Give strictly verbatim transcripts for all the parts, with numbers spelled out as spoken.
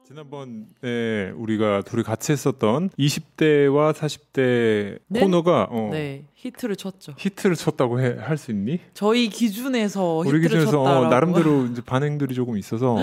지난번에 우리가 둘이 같이 했었던 이십 대와 사십 대 네? 코너가 어, 네, 히트를 쳤죠. 히트를 쳤다고 할 수 있니? 저희 기준에서 우리 히트를 기준에서 쳤다라고. 어, 나름대로 이제 반응들이 조금 있어서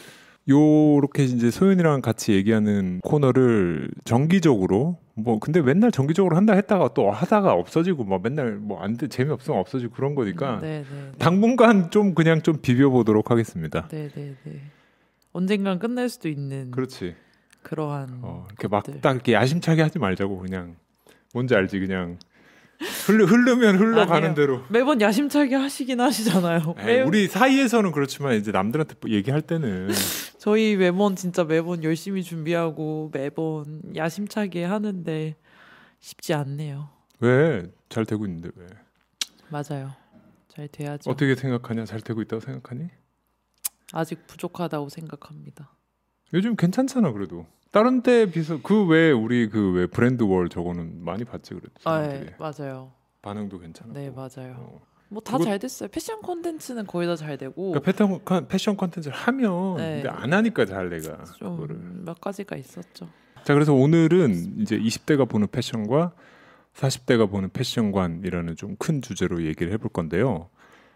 요렇게 이제 소연이랑 같이 얘기하는 코너를 정기적으로 뭐 근데 맨날 정기적으로 한다 했다가 또 하다가 없어지고 뭐 맨날 뭐 안 돼 재미없으면 없어지고 그런 거니까 네, 네, 네. 당분간 좀 그냥 좀 비벼보도록 하겠습니다. 네, 네, 네. 언젠간 끝날 수도 있는. 그렇지. 그러한. 어, 이렇게 막 딱 이렇게 야심차게 하지 말자고 그냥 뭔지 알지 그냥 흘러 흐르면 흘러가는 아니에요. 대로. 매번 야심차게 하시긴 하시잖아요. 에이, 매번. 우리 사이에서는 그렇지만 이제 남들한테 얘기할 때는 저희 매번 진짜 매번 열심히 준비하고 매번 야심차게 하는데 쉽지 않네요. 왜 잘 되고 있는데 왜? 맞아요. 잘 돼야죠. 어떻게 생각하냐? 잘 되고 있다고 생각하니? 아직 부족하다고 생각합니다. 요즘 괜찮잖아 그래도. 다른 때 비해서 그 외에 우리 그 왜 브랜드 월 저거는 많이 봤지 그래도 아, 사람들이. 네, 맞아요. 반응도 괜찮고. 네, 맞아요. 어. 뭐 다 그거- 잘 됐어요. 패션 콘텐츠는 거의 다 잘 되고 그러니까 패션, 컨- 패션 컨텐츠를 하면 네. 근데 안 하니까 잘 내가 그거를. 좀 몇 가지가 있었죠. 자 그래서 오늘은 이제 이십 대가 보는 패션과 사십 대가 보는 패션관이라는 좀 큰 주제로 얘기를 해볼 건데요.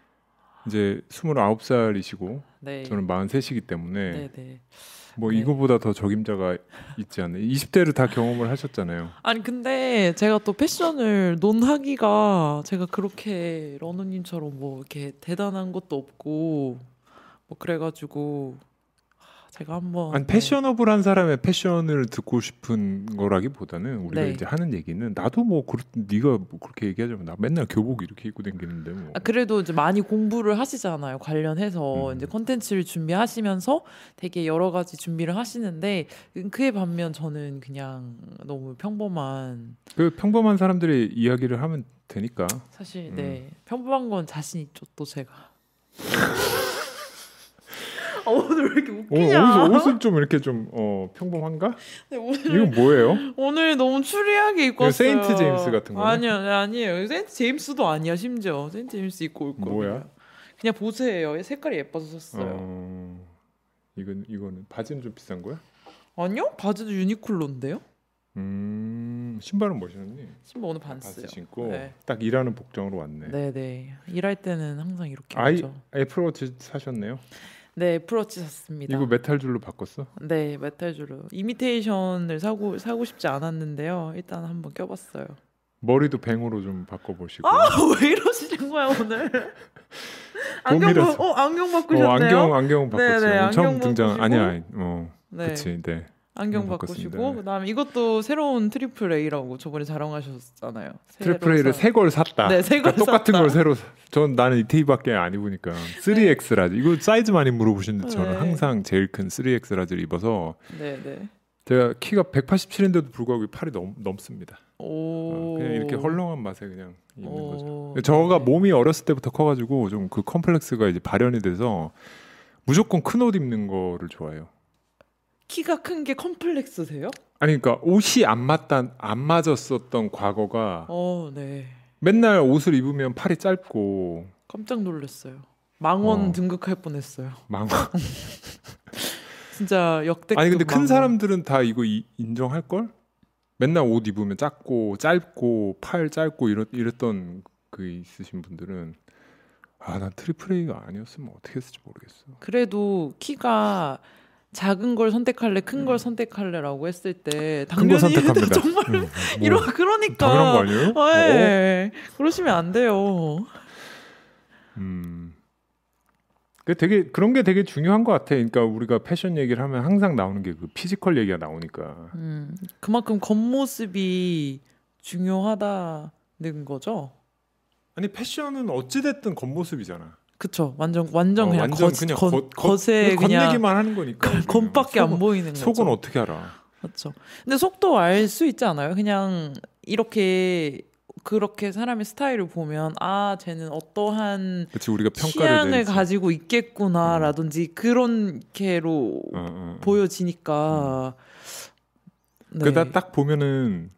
이제 스물아홉 살이시고 네. 저는 마흔셋이기 때문에 네, 네. 뭐 네. 이거보다 더 적임자가 있지 않나요? 이십 대를 다 경험을 하셨잖아요. 아니 근데 제가 또 패션을 논하기가 제가 그렇게 러너님처럼 뭐 이렇게 대단한 것도 없고 뭐 그래가지고 하, 제가 한번 아니 패셔너블한 사람의 패션을 듣고 싶은 거라기보다는 우리가 네. 이제 하는 얘기는 나도 뭐 그렇, 네가 뭐 그렇게 얘기하자면 나 맨날 교복 이렇게 입고 다니는데 뭐. 아, 그래도 이제 많이 공부를 하시잖아요. 관련해서 음. 이제 콘텐츠를 준비하시면서 되게 여러 가지 준비를 하시는데 그에 반면 저는 그냥 너무 평범한 그 평범한 사람들의 이야기를 하면 되니까. 사실 음. 네 평범한 건 자신 있죠 또 제가. 아, 오늘 왜 이렇게 오, 웃기냐? 옷, 옷은 좀 이렇게 좀 어, 평범한가? 네, 오늘 이건 뭐예요? 오늘 너무 추리하게 입고 이거 왔어요. 세인트 제임스 같은 거네? 아니요, 네, 아니에요. 세인트 제임스도 아니야 심지어. 세인트 제임스 입고 올 거예요. 뭐야? 그냥 보세요. 색깔이 예뻐서 샀어요. 어, 이건 이거는 바지는 좀 비싼 거야? 아니요? 바지도 유니클로인데요? 음, 신발은 뭐 신었니? 신발 오늘 반스요. 바지 신고 네. 딱 일하는 복장으로 왔네. 네, 네. 일할 때는 항상 이렇게 아이 입죠. 애플워치 사셨네요? 네, 애플워치 샀습니다. 이거 메탈 줄로 바꿨어? 네, 메탈주로. 이미테이션을 사고 사고 싶지 않았는데요. 일단 한번 껴봤어요. 머리도 뱅으로 좀 바꿔보시고. 아, 왜 이러시는 거야 오늘? 안경 봄이라서. 바, 어 안경 어, 바꾸셨네요. 안경 안경 바꿨죠. 네, 네, 처음 안경 등장 바꾸시고. 아니야. 어, 네. 그렇지. 네. 안경 안경 바꾸시고 바꿨습니다. 그다음에 이것도 새로운 트리플 A라고 저번에 자랑하셨잖아요. 새로 트리플 A를 사- 새 걸 샀다. 네, 새걸 그러니까 똑같은 샀다. 걸 새로. 사- 전 나는 이티밖에 안 입으니까 쓰리 엑스라지. 이거 사이즈 많이 물어보시는데 저는 네. 항상 제일 큰 쓰리 엑스라지를 입어서 네, 네. 제가 키가 백팔십칠인데도 불구하고 팔이 넘, 넘습니다. 오. 어, 그냥 이렇게 헐렁한 맛에 그냥 입는 오. 거죠. 저가 네. 몸이 어렸을 때부터 커가지고 좀 그 컴플렉스가 이제 발현이 돼서 무조건 큰 옷 입는 거를 좋아해요. 키가 큰 게 컴플렉스세요? 아니 그러니까 옷이 안 맞단 안 맞았었던 과거가 어, 네. 맨날 옷을 입으면 팔이 짧고 깜짝 놀랐어요. 망원 어. 등극할 뻔했어요. 망. 진짜 역대급. 아니 근데 큰 망원. 사람들은 다 이거 이, 인정할 걸? 맨날 옷 입으면 작고 짧고 팔 짧고 이랬, 이랬던 그 있으신 분들은 아 난 트리플 A가 아니었으면 어떻게 했을지 모르겠어. 그래도 키가 작은 걸 선택할래, 큰 걸 선택할래라고 했을 때 큰 거 당연히 선택합니다. 정말 응, 뭐, 이러 그러니까 당연한 거 아니에요? 네. 그러시면 안 돼요. 음. 그 되게 그런 게 되게 중요한 것 같아. 그러니까 우리가 패션 얘기를 하면 항상 나오는 게 그 피지컬 얘기가 나오니까. 음, 그만큼 겉모습이 중요하다는 거죠. 아니 패션은 어찌 됐든 겉모습이잖아. 그쵸? 완전 완전 어, 그냥 완전 겉, 그냥 겉, 겉, 겉에 겉, 그냥 겉내기만 하는 거니까. 우리는. 겉밖에 안 속은- 보이는 거죠. 속은 어떻게 알아? 그렇죠. 근데 속도 알 수 있지 않아요? 그냥 이렇게 그렇게 사람의 스타일을 보면 아 쟤는 어떠한 그렇지 우리가 평가를 취향을 내리지. 가지고 있겠구나라든지 그런 게로 어, 어, 어. 보여지니까. 네. 그다 딱 보면은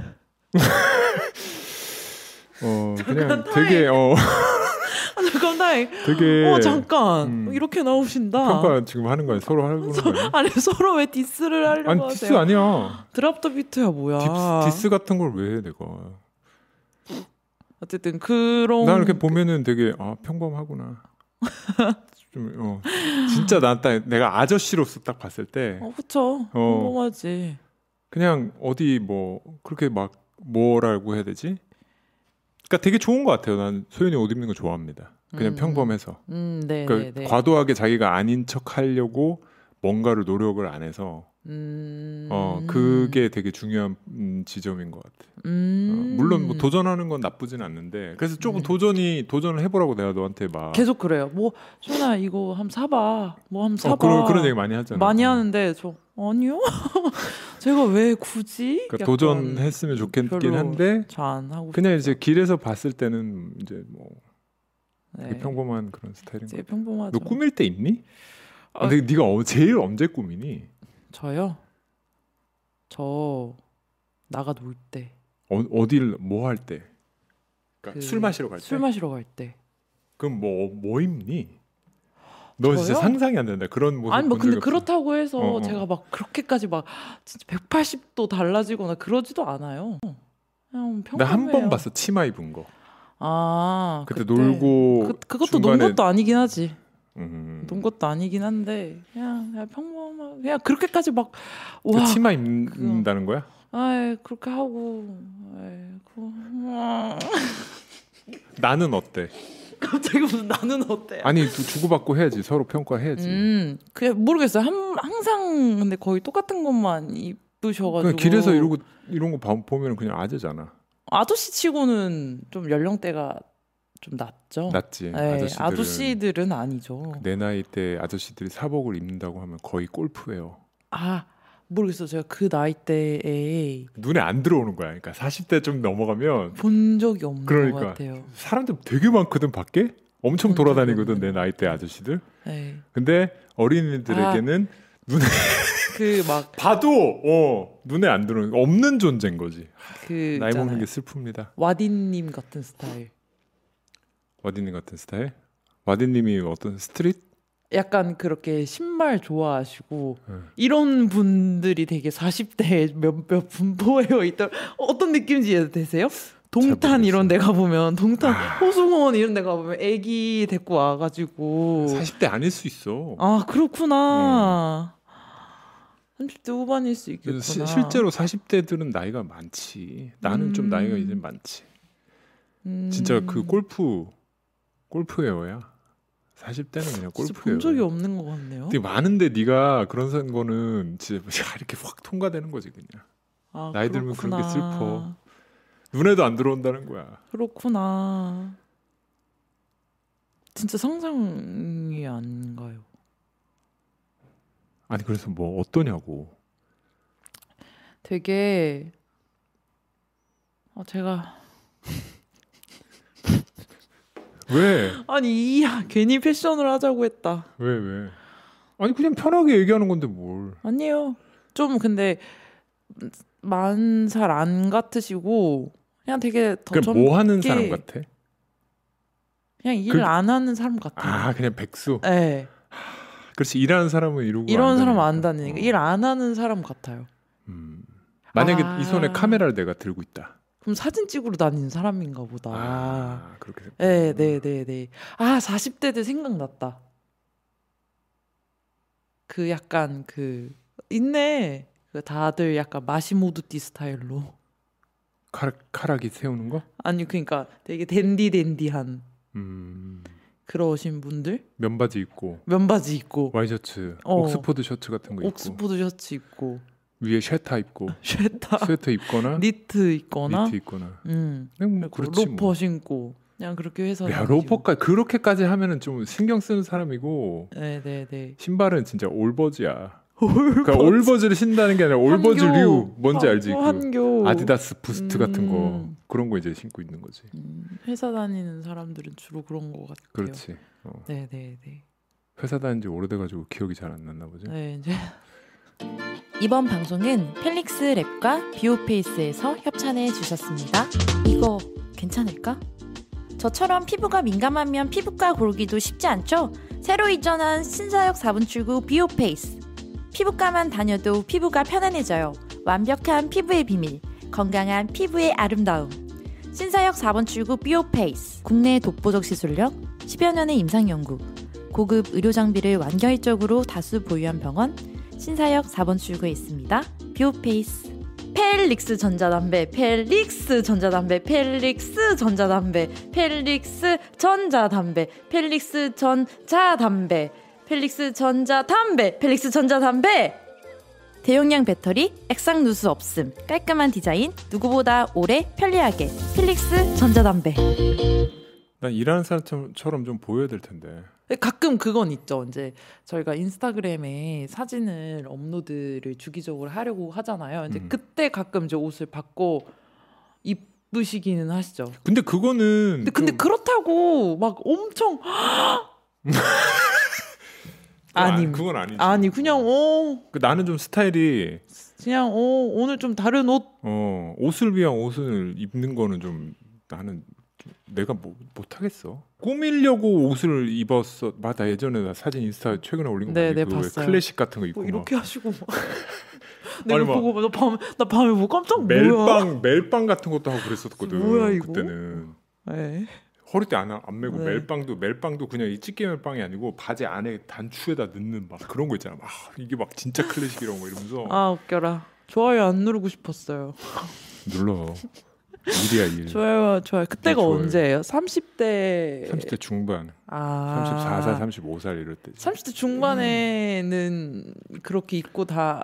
어 그냥 타임. 되게 어 아, 잠깐 다 아이, 되게 어 잠깐 음, 이렇게 나오신다. 평가 지금 하는 거야. 서로 하는 거야. 아니 서로 왜 디스를 하려고 아니 하세요? 디스 아니야. 드랍 더 비트야 뭐야? 디스, 디스 같은 걸 왜 해 내가? 어쨌든 그런 나 이렇게 보면은 되게 아 평범하구나. 좀 어, 진짜 나 딱 내가 아저씨로서 딱 봤을 때 어 그쵸 어. 평범하지. 그냥 어디 뭐 그렇게 막 뭐라고 해야 되지? 그러니까 되게 좋은 것 같아요. 난 소연이 옷 입는 거 좋아합니다. 그냥 음. 평범해서. 음, 네, 그러니까 네, 네. 과도하게 자기가 아닌 척 하려고 뭔가를 노력을 안 해서 음. 어 그게 되게 중요한 음, 지점인 것 같아. 음. 어, 물론 뭐 도전하는 건 나쁘진 않는데 그래서 조금 음. 도전이 도전을 해보라고 내가 너한테 막 계속 그래요. 뭐 소연아 이거 한번 사봐. 뭐 한번 사봐. 어, 그런 그런 얘기 많이 하잖아. 많이 어. 하는데 저 아니요. 제가 왜 굳이? 그러니까 약간 도전했으면 좋겠긴 별로 한데 잘 안 하고 그냥 싶어요. 이제 길에서 봤을 때는 이제 뭐 되게 네. 평범한 그런 스타일인 것 되게 같아. 평범하죠. 너 꾸밀 때 있니? 아, 아, 근데 네가 어, 제일 언제 꾸미니? 저요? 저 나가 놀 때. 어, 어딜 뭐 할 때? 그러니까 그 술 마시러 갈 때? 술 마시러 갈 때. 그럼 뭐 뭐 입니? 너 진짜 저요? 상상이 안 된다. 그런 모습 아니 뭐 본 적이 근데 없어. 그렇다고 해서 어, 어. 제가 막 그렇게까지 막 진짜 백팔십 도 달라지거나 그러지도 않아요. 그냥 평범해요. 나 한 번 봤어. 치마 입은 거. 아 그때 그때. 놀고 그, 그것도 논 중간에- 것도 아니긴 하지. 음. 논 것도 아니긴 한데 그냥, 그냥 평범한 그냥 그렇게까지 막 그 와. 치마 입는다는 거야? 아이 그렇게 하고 아이, 그, 아. 나는 어때? 갑자기 무슨 나는 어때? 아니 두- 주고받고 해야지. 서로 평가해야지. 음, 그냥 모르겠어요. 한, 항상 근데 거의 똑같은 것만 입으셔가지고. 그냥 길에서 이러고 이런 거 봐- 보면 그냥 아재잖아. 아저씨 치고는 좀 연령대가 좀 낮죠. 낫지. 네, 아저씨들은, 아저씨들은 아니죠. 내 나이 때 아저씨들이 사복을 입는다고 하면 거의 골프예요. 아 모르겠어요. 제가 그 나이 대에 눈에 안 들어오는 거야. 그러니까 사십 대 좀 넘어가면 본 적이 없는 그러니까. 것 같아요. 사람들 되게 많거든 밖에. 엄청 본 적이 돌아다니거든 없는 내 것 나이 때 아저씨들. 네. 근데 어린이들에게는 눈에 그 막 봐도 어 눈에 안 들어오는 없는 존재인 거지. 그 나이 먹는 있잖아요. 게 슬픕니다. 와디님 같은 스타일. 와디님 같은 스타일? 와디님이 어떤 스트릿? 약간 그렇게 신발 좋아하시고 응. 이런 분들이 되게 사십 대에 몇몇 분포에 있던 어떤 느낌인지 되세요? 동탄 모르겠어요. 이런 데 가보면 동탄 아. 호수공원 이런 데 가보면 애기 데리고 와가지고 사십 대 아닐 수 있어. 아 그렇구나. 삼십 대 후반일 수 있겠구나. 시, 실제로 사십 대들은 나이가 많지. 나는 음. 좀 나이가 이제 많지. 음, 진짜 그 골프 골프웨어야. 사십 대는 그냥 진짜 골프웨어. 본 적이 없는 것 같네요. 되게 많은데 네가 그런 거는 진짜 이렇게 확 통과되는 거지 그냥. 아, 나이 들면 그런 게 그렇구나. 슬퍼. 눈에도 안 들어온다는 거야. 그렇구나. 진짜 상상이 안 가요. 아니 그래서 뭐 어떠냐고. 되게 아 제가 왜? 아니 이 괜히 패션을 하자고 했다. 왜 왜? 아니 그냥 편하게 얘기하는 건데 뭘. 아니에요. 좀 근데 만 살 안 같으시고 그냥 되게 더 그냥 젊게 뭐 하는 사람 같아? 그냥 일 그- 안 하는 사람 같아요. 아 그냥 백수. 네. 그렇지 일하는 사람은 이러고 이런 안 사람 다니니까. 안 다니니까 어. 일 안 하는 사람 같아요. 음. 만약에 아. 이 손에 카메라를 내가 들고 있다. 그럼 사진 찍으러 다니는 사람인가 보다. 아 그렇게. 네, 네, 네, 네. 아, 사십 대들 생각났다. 그 약간 그 있네. 그 다들 약간 마시모두띠 스타일로. 칼 카락이 세우는 거? 아니 그러니까 되게 댄디 댄디한 음. 그러신 분들 면바지 입고 면바지 입고 와이셔츠, 어. 옥스포드 셔츠 같은 거 입고 옥스포드 셔츠 입고 위에 쉐타 입고 쉐타 스웨터 입거나 니트 입거나 니트 입거나. 음. 그냥 뭐 그리고 그렇지 로퍼 뭐. 신고 그냥 그렇게 회사 야 다니고. 로퍼까지 그렇게까지 하면은 좀 신경 쓰는 사람이고 네, 네, 네. 신발은 진짜 올버즈야. 그러니까 올버즈를 신다는 게 아니라 올버즈류 뭔지 한- 알지? 그 한교 아디다스 부스트 같은 거 음. 그런 거 이제 신고 있는 거지. 음, 회사 다니는 사람들은 주로 그런 것 같아요. 그렇지. 어. 네, 네, 네. 회사 다닌 지 오래돼가지고 기억이 잘 안 났나 보지. 네, 이제 이번 방송은 펠릭스 랩과 비오페이스에서 협찬해 주셨습니다. 이거 괜찮을까? 저처럼 피부가 민감하면 피부과 고르기도 쉽지 않죠? 새로 이전한 신사역 사 분 출구 비오페이스. 피부과만 다녀도 피부가 편안해져요. 완벽한 피부의 비밀, 건강한 피부의 아름다움. 신사역 사 번 출구 비오페이스. 국내 독보적 시술력, 십여 년의 임상연구, 고급 의료장비를 완결적으로 다수 보유한 병원 신사역 사 번 출구에 있습니다. 비오페이스. 펠릭스 전자담배, 펠릭스 전자담배, 펠릭스 전자담배, 펠릭스 전자담배, 펠릭스 전자담배, 펠릭스 전자담배, 펠릭스 전자담배. 대용량 배터리, 액상 누수 없음, 깔끔한 디자인, 누구보다 오래 편리하게. 펠릭스 전자담배. 난 일하는 사람처럼 좀 보여야 될 텐데. 가끔 그건 있죠. 이제 저희가 인스타그램에 사진을 업로드를 주기적으로 하려고 하잖아요. 이제 음. 그때 가끔 이제 옷을 바꿔 입으시기는 하시죠. 근데 그거는 근데, 근데 좀... 그렇다고 막 엄청 아니 그건 아니지. 아니 그냥 어 그 나는 좀 스타일이 그냥 어 오늘 좀 다른 옷 어 옷을 위한 옷을 입는 거는 좀 나는 내가 뭐 못하겠어. 꾸미려고 옷을 입었어. 맞아, 예전에 나 사진 인스타 최근에 올린 거 네, 보니 네, 그 봤어요. 클래식 같은 거 입고 뭐 이렇게 막. 하시고 막 내가 아니, 막 보고 나 밤에 나 밤에 뭐 깜짝 뭐야? 멜빵 멜빵 같은 것도 하고 그랬었거든. 뭐야, 이거? 그때는 네. 허리띠 안, 안 메고 네. 멜빵도 멜빵도 그냥 이 찌개 멜빵이 아니고 바지 안에 단추에다 넣는 막 그런 거 있잖아. 막 이게 막 진짜 클래식이라고 막 이러면서 아 웃겨라. 좋아요 안 누르고 싶었어요. 눌러. 일이야 일. 좋아요 좋아요. 그때가 좋아요. 언제예요? 삼십 대 삼십 대 중반. 아 삼십사 살, 삼십오 살 이럴 때. 삼십 대 중반에는 그렇게 입고 다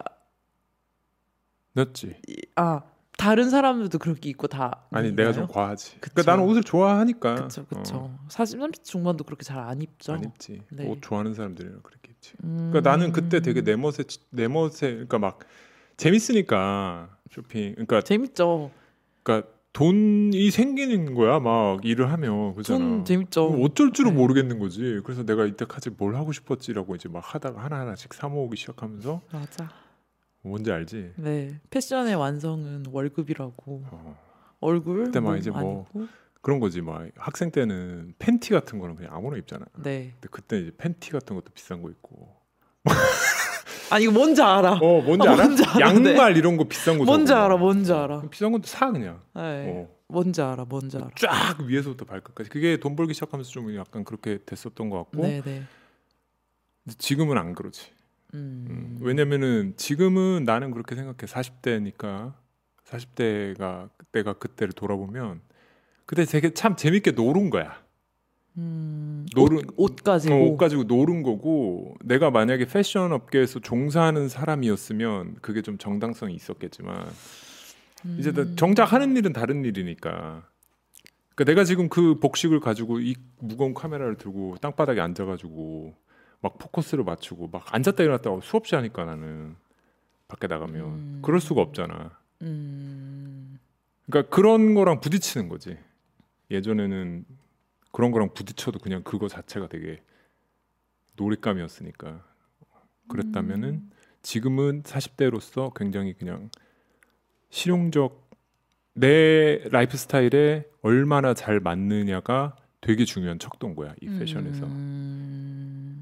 넣었지. 아 다른 사람들도 그렇게 입고 다 아니 입나요? 내가 좀 과하지. 그쵸. 그러니까 나는 옷을 좋아하니까. 그쵸 그쵸. 어, 사실 삼십 대 중반도 그렇게 잘 안 입죠. 안 입지. 네. 옷 좋아하는 사람들이랑 그렇게 입지. 음... 그러니까 나는 그때 되게 내 멋에 내 멋에 그러니까 막 재밌으니까 쇼핑. 그러니까 재밌죠. 그러니까 돈이 생기는 거야 막 일을 하면 그잖아. 돈 재밌죠. 어쩔 줄은 네. 모르겠는 거지. 그래서 내가 이때까지 뭘 하고 싶었지라고 이제 막 하다가 하나 하나씩 사 모으기 시작하면서 맞아. 뭔지 알지? 네 패션의 완성은 월급이라고. 어. 얼굴 그때 막 몸 이제 뭐 아니고. 그런 거지. 막 학생 때는 팬티 같은 거는 그냥 아무나 입잖아. 네. 근데 그때 이제 팬티 같은 것도 비싼 거 있고. 아 이거 뭔지 알아. 어 뭔지 아, 알아? 뭔지 알아, 양말 이런 거 비싼 거. 뭔지 사고. 알아, 뭔지 알아. 비싼 것도 사 그냥. 네. 어. 뭔지 알아, 뭔지 알아. 쫙 위에서부터 발끝까지. 그게 돈 벌기 시작하면서 좀 약간 그렇게 됐었던 것 같고. 네네. 근데 지금은 안 그러지. 음. 음, 왜냐면은 지금은 나는 그렇게 생각해. 사십 대니까 사십 대가 내가 그때를 돌아보면 그때 되게 참 재밌게 놀은 거야. 음. 노른 옷, 옷 가지고. 어, 옷 가지고 노른 거고 내가 만약에 패션 업계에서 종사하는 사람이었으면 그게 좀 정당성이 있었겠지만 음. 이제 정작 하는 일은 다른 일이니까. 그러니까 내가 지금 그 복식을 가지고 이 무거운 카메라를 들고 땅바닥에 앉아가지고 막 포커스를 맞추고 막 앉았다 일어났다 수없이 하니까 나는 밖에 나가면 음. 그럴 수가 없잖아. 음. 그러니까 그런 거랑 부딪히는 거지. 예전에는 그런 거랑 부딪혀도 그냥 그거 자체가 되게 놀잇감이었으니까. 그랬다면은 음. 지금은 사십 대로서 굉장히 그냥 실용적 내 라이프 스타일에 얼마나 잘 맞느냐가 되게 중요한 척도인 거야 이 패션에서. 음.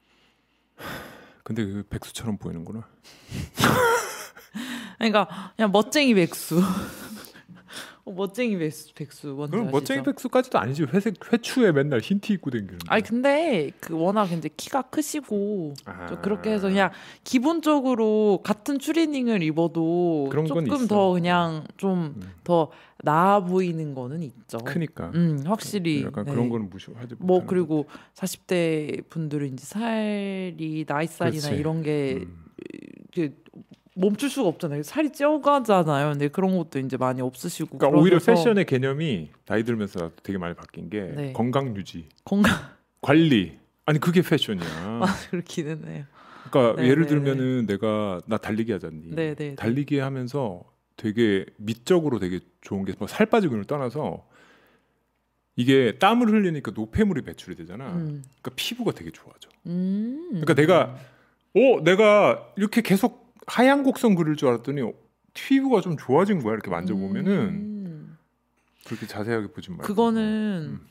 근데 그 백수처럼 보이는구나. 그러니까 그냥 멋쟁이 백수. 어, 멋쟁이 백수, 백수 뭔지 그럼 아시죠? 멋쟁이 백수까지도 아니지. 회색 회추에 맨날 흰 티 입고 다니는데. 아니 근데 그 워낙 이제 키가 크시고 아. 좀 그렇게 해서 그냥 기본적으로 같은 추리닝을 입어도 그런 건 조금 있어. 더 그냥 좀 더 음. 나아 보이는 거는 있죠. 크니까. 음 확실히. 약간 네. 그런 거는 무시하지 뭐 못하는 그리고 사십 대 분들은 이제 살이 나이살이나 그렇지. 이런 게 음. 이게 멈출 수가 없잖아요. 살이 쪄가잖아요. 근데 그런 것도 이제 많이 없으시고. 그러니까 오히려 그러셔서 패션의 개념이 나이 들면서 나도 되게 많이 바뀐 게 네. 건강 유지, 건강 관리. 아니 그게 패션이야. 아, 그렇기는 해요. 그러니까 네, 예를 네, 들면은 내가 나 달리기 하잖니. 네, 네, 네. 달리기 하면서 되게 미적으로 되게 좋은 게 뭐 살 빠지고를 떠나서 이게 땀을 흘리니까 노폐물이 배출이 되잖아. 음. 그러니까 피부가 되게 좋아져. 음. 그러니까 내가 어 내가 이렇게 계속 하얀 곡선 그릴 줄 알았더니 피부가 좀 좋아진 거야. 이렇게 만져보면은 음. 그렇게 자세하게 보지 말고. 그거는 음.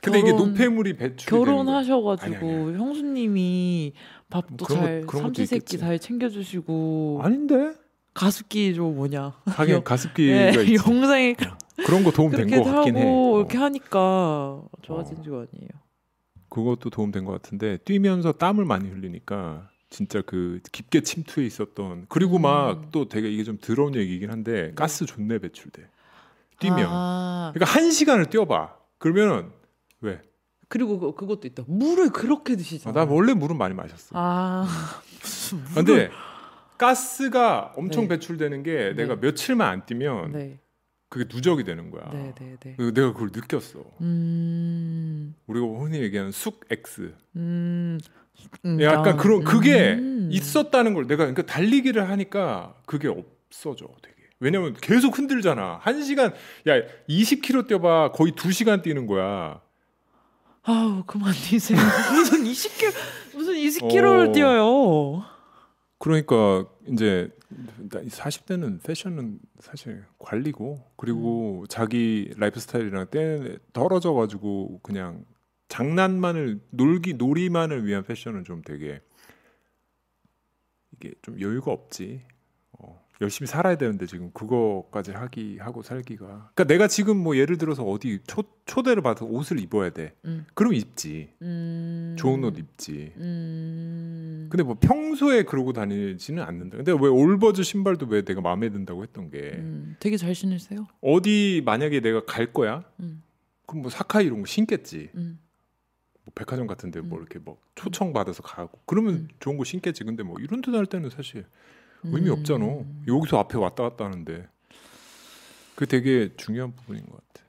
근데 결혼, 이게 노폐물이 배출이 결혼하셔가지고 아니, 아니, 아니. 형수님이 밥도 그런 잘 것- 그런 것도 삼시세끼 있겠지. 잘 챙겨주시고 아닌데? 가습기 좀 뭐냐 하긴 영- 가습기가 네, 있지. 영상에 그런 그런 거 도움 된 그렇게 거 같긴 해. 하고 어. 이렇게 하니까 좋아진 어. 거 아니에요. 그것도 도움 된 것 같은데 뛰면서 땀을 많이 흘리니까 진짜 그 깊게 침투해 있었던 그리고 음. 막 또 되게 이게 좀 더러운 얘기긴 한데 가스 존내 배출돼. 뛰면. 아, 그러니까 한 시간을 뛰어봐. 그러면 왜? 그리고 그, 그것도 있다. 물을 그렇게 아, 드시잖아. 나 원래 물은 많이 마셨어. 아 무슨 물을 근데 가스가 엄청 네. 배출되는 게 네. 내가 며칠만 안 뛰면 네, 그게 누적이 되는 거야. 네, 네, 네. 그래서 내가 그걸 느꼈어. 음, 우리가 흔히 얘기하는 숙 X. 음, 음, 약간 아, 그런 그게 음. 있었다는 걸 내가 그러니까 달리기를 하니까 그게 없어져 되게. 왜냐면 계속 흔들잖아. 한 시간 야 이십 킬로미터 뛰어봐 거의 두 시간 뛰는 거야. 아우 그만 뛰세요. 무슨 이십 킬로미터 무슨 이십 킬로미터를 어. 뛰어요. 그러니까 이제 사십 대는 패션은 사실 관리고 그리고 음. 자기 라이프 스타일이랑 때 떨어져 가지고 그냥 장난만을 놀기 놀이만을 위한 패션은 좀 되게 이게 좀 여유가 없지. 어, 열심히 살아야 되는데 지금 그거까지 하기 하고 살기가. 그러니까 내가 지금 뭐 예를 들어서 어디 초, 초대를 받아서 옷을 입어야 돼. 음. 그럼 입지. 음. 좋은 옷 입지. 음. 근데 뭐 평소에 그러고 다니지는 않는다. 근데 왜 올버즈 신발도 왜 내가 마음에 든다고 했던 게 음. 되게 잘 신으세요. 어디 만약에 내가 갈 거야? 음. 그럼 뭐 사카이 이런 거 신겠지. 음. 뭐 백화점 같은데 뭐 음. 이렇게 뭐 초청 받아서 가고 그러면 음. 좋은 거 신겠지. 근데 뭐 이런 데 할 때는 사실 의미 없잖아. 음. 여기서 앞에 왔다 갔다 하는데 그게 되게 중요한 부분인 것 같아.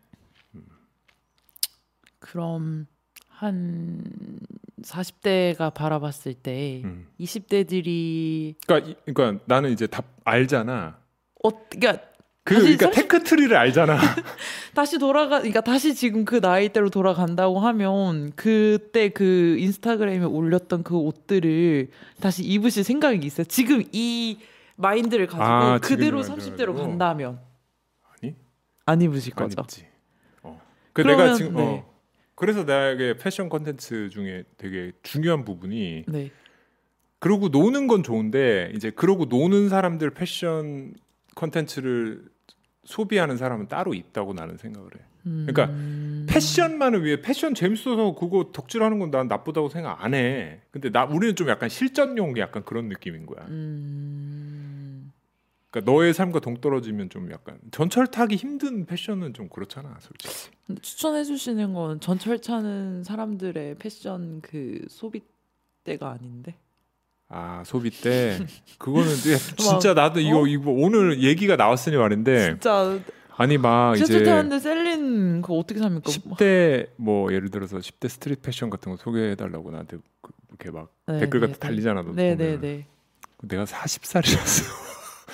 그럼 한 사십 대가 바라봤을 때 음. 이십 대들이 그러니까, 이- 그러니까 나는 이제 다 알잖아. 어, 그러니까 그 다시 그러니까 삼십 테크트리를 알잖아. 다시 돌아가, 그러니까 다시 지금 그 나이대로 돌아간다고 하면 그때 그 인스타그램에 올렸던 그 옷들을 다시 입으실 생각이 있어요. 지금 이 마인드를 가지고 아, 지금 그대로 이 마인드를 삼십 대로 가지고? 간다면 아니? 안 입으실 안 거죠. 입지. 어. 그 그러면, 내가 지금 네. 어. 그래서 나에게 패션 콘텐츠 중에 되게 중요한 부분이 네. 그러고 노는 건 좋은데 이제 그러고 노는 사람들 패션 콘텐츠를 소비하는 사람은 따로 있다고 나는 생각을 해. 그러니까 음... 패션만을 위해 패션 재밌어서 그거 덕질하는 건 난 나쁘다고 생각 안 해. 근데 나 우리는 좀 약간 실전용 약간 그런 느낌인 거야. 음... 그러니까 너의 삶과 동떨어지면 좀 약간 전철 타기 힘든 패션은 좀 그렇잖아, 솔직히. 추천해 주시는 건 전철 타는 사람들의 패션 그 소비대가 아닌데. 아 소비 때 그거는 이제 진짜 나도 이거 어? 이거 오늘 얘기가 나왔으니 말인데 진짜 아니 막 전철 이제 타는데 셀린 그거 어떻게 삽니까? 십 대 뭐 예를 들어서 십 대 스트릿 패션 같은 거 소개해 달라고 나한테 그- 이렇게 막 네, 댓글 네, 같은 네. 달리잖아. 너 네, 보면. 네, 네. 내가 사십 살이라서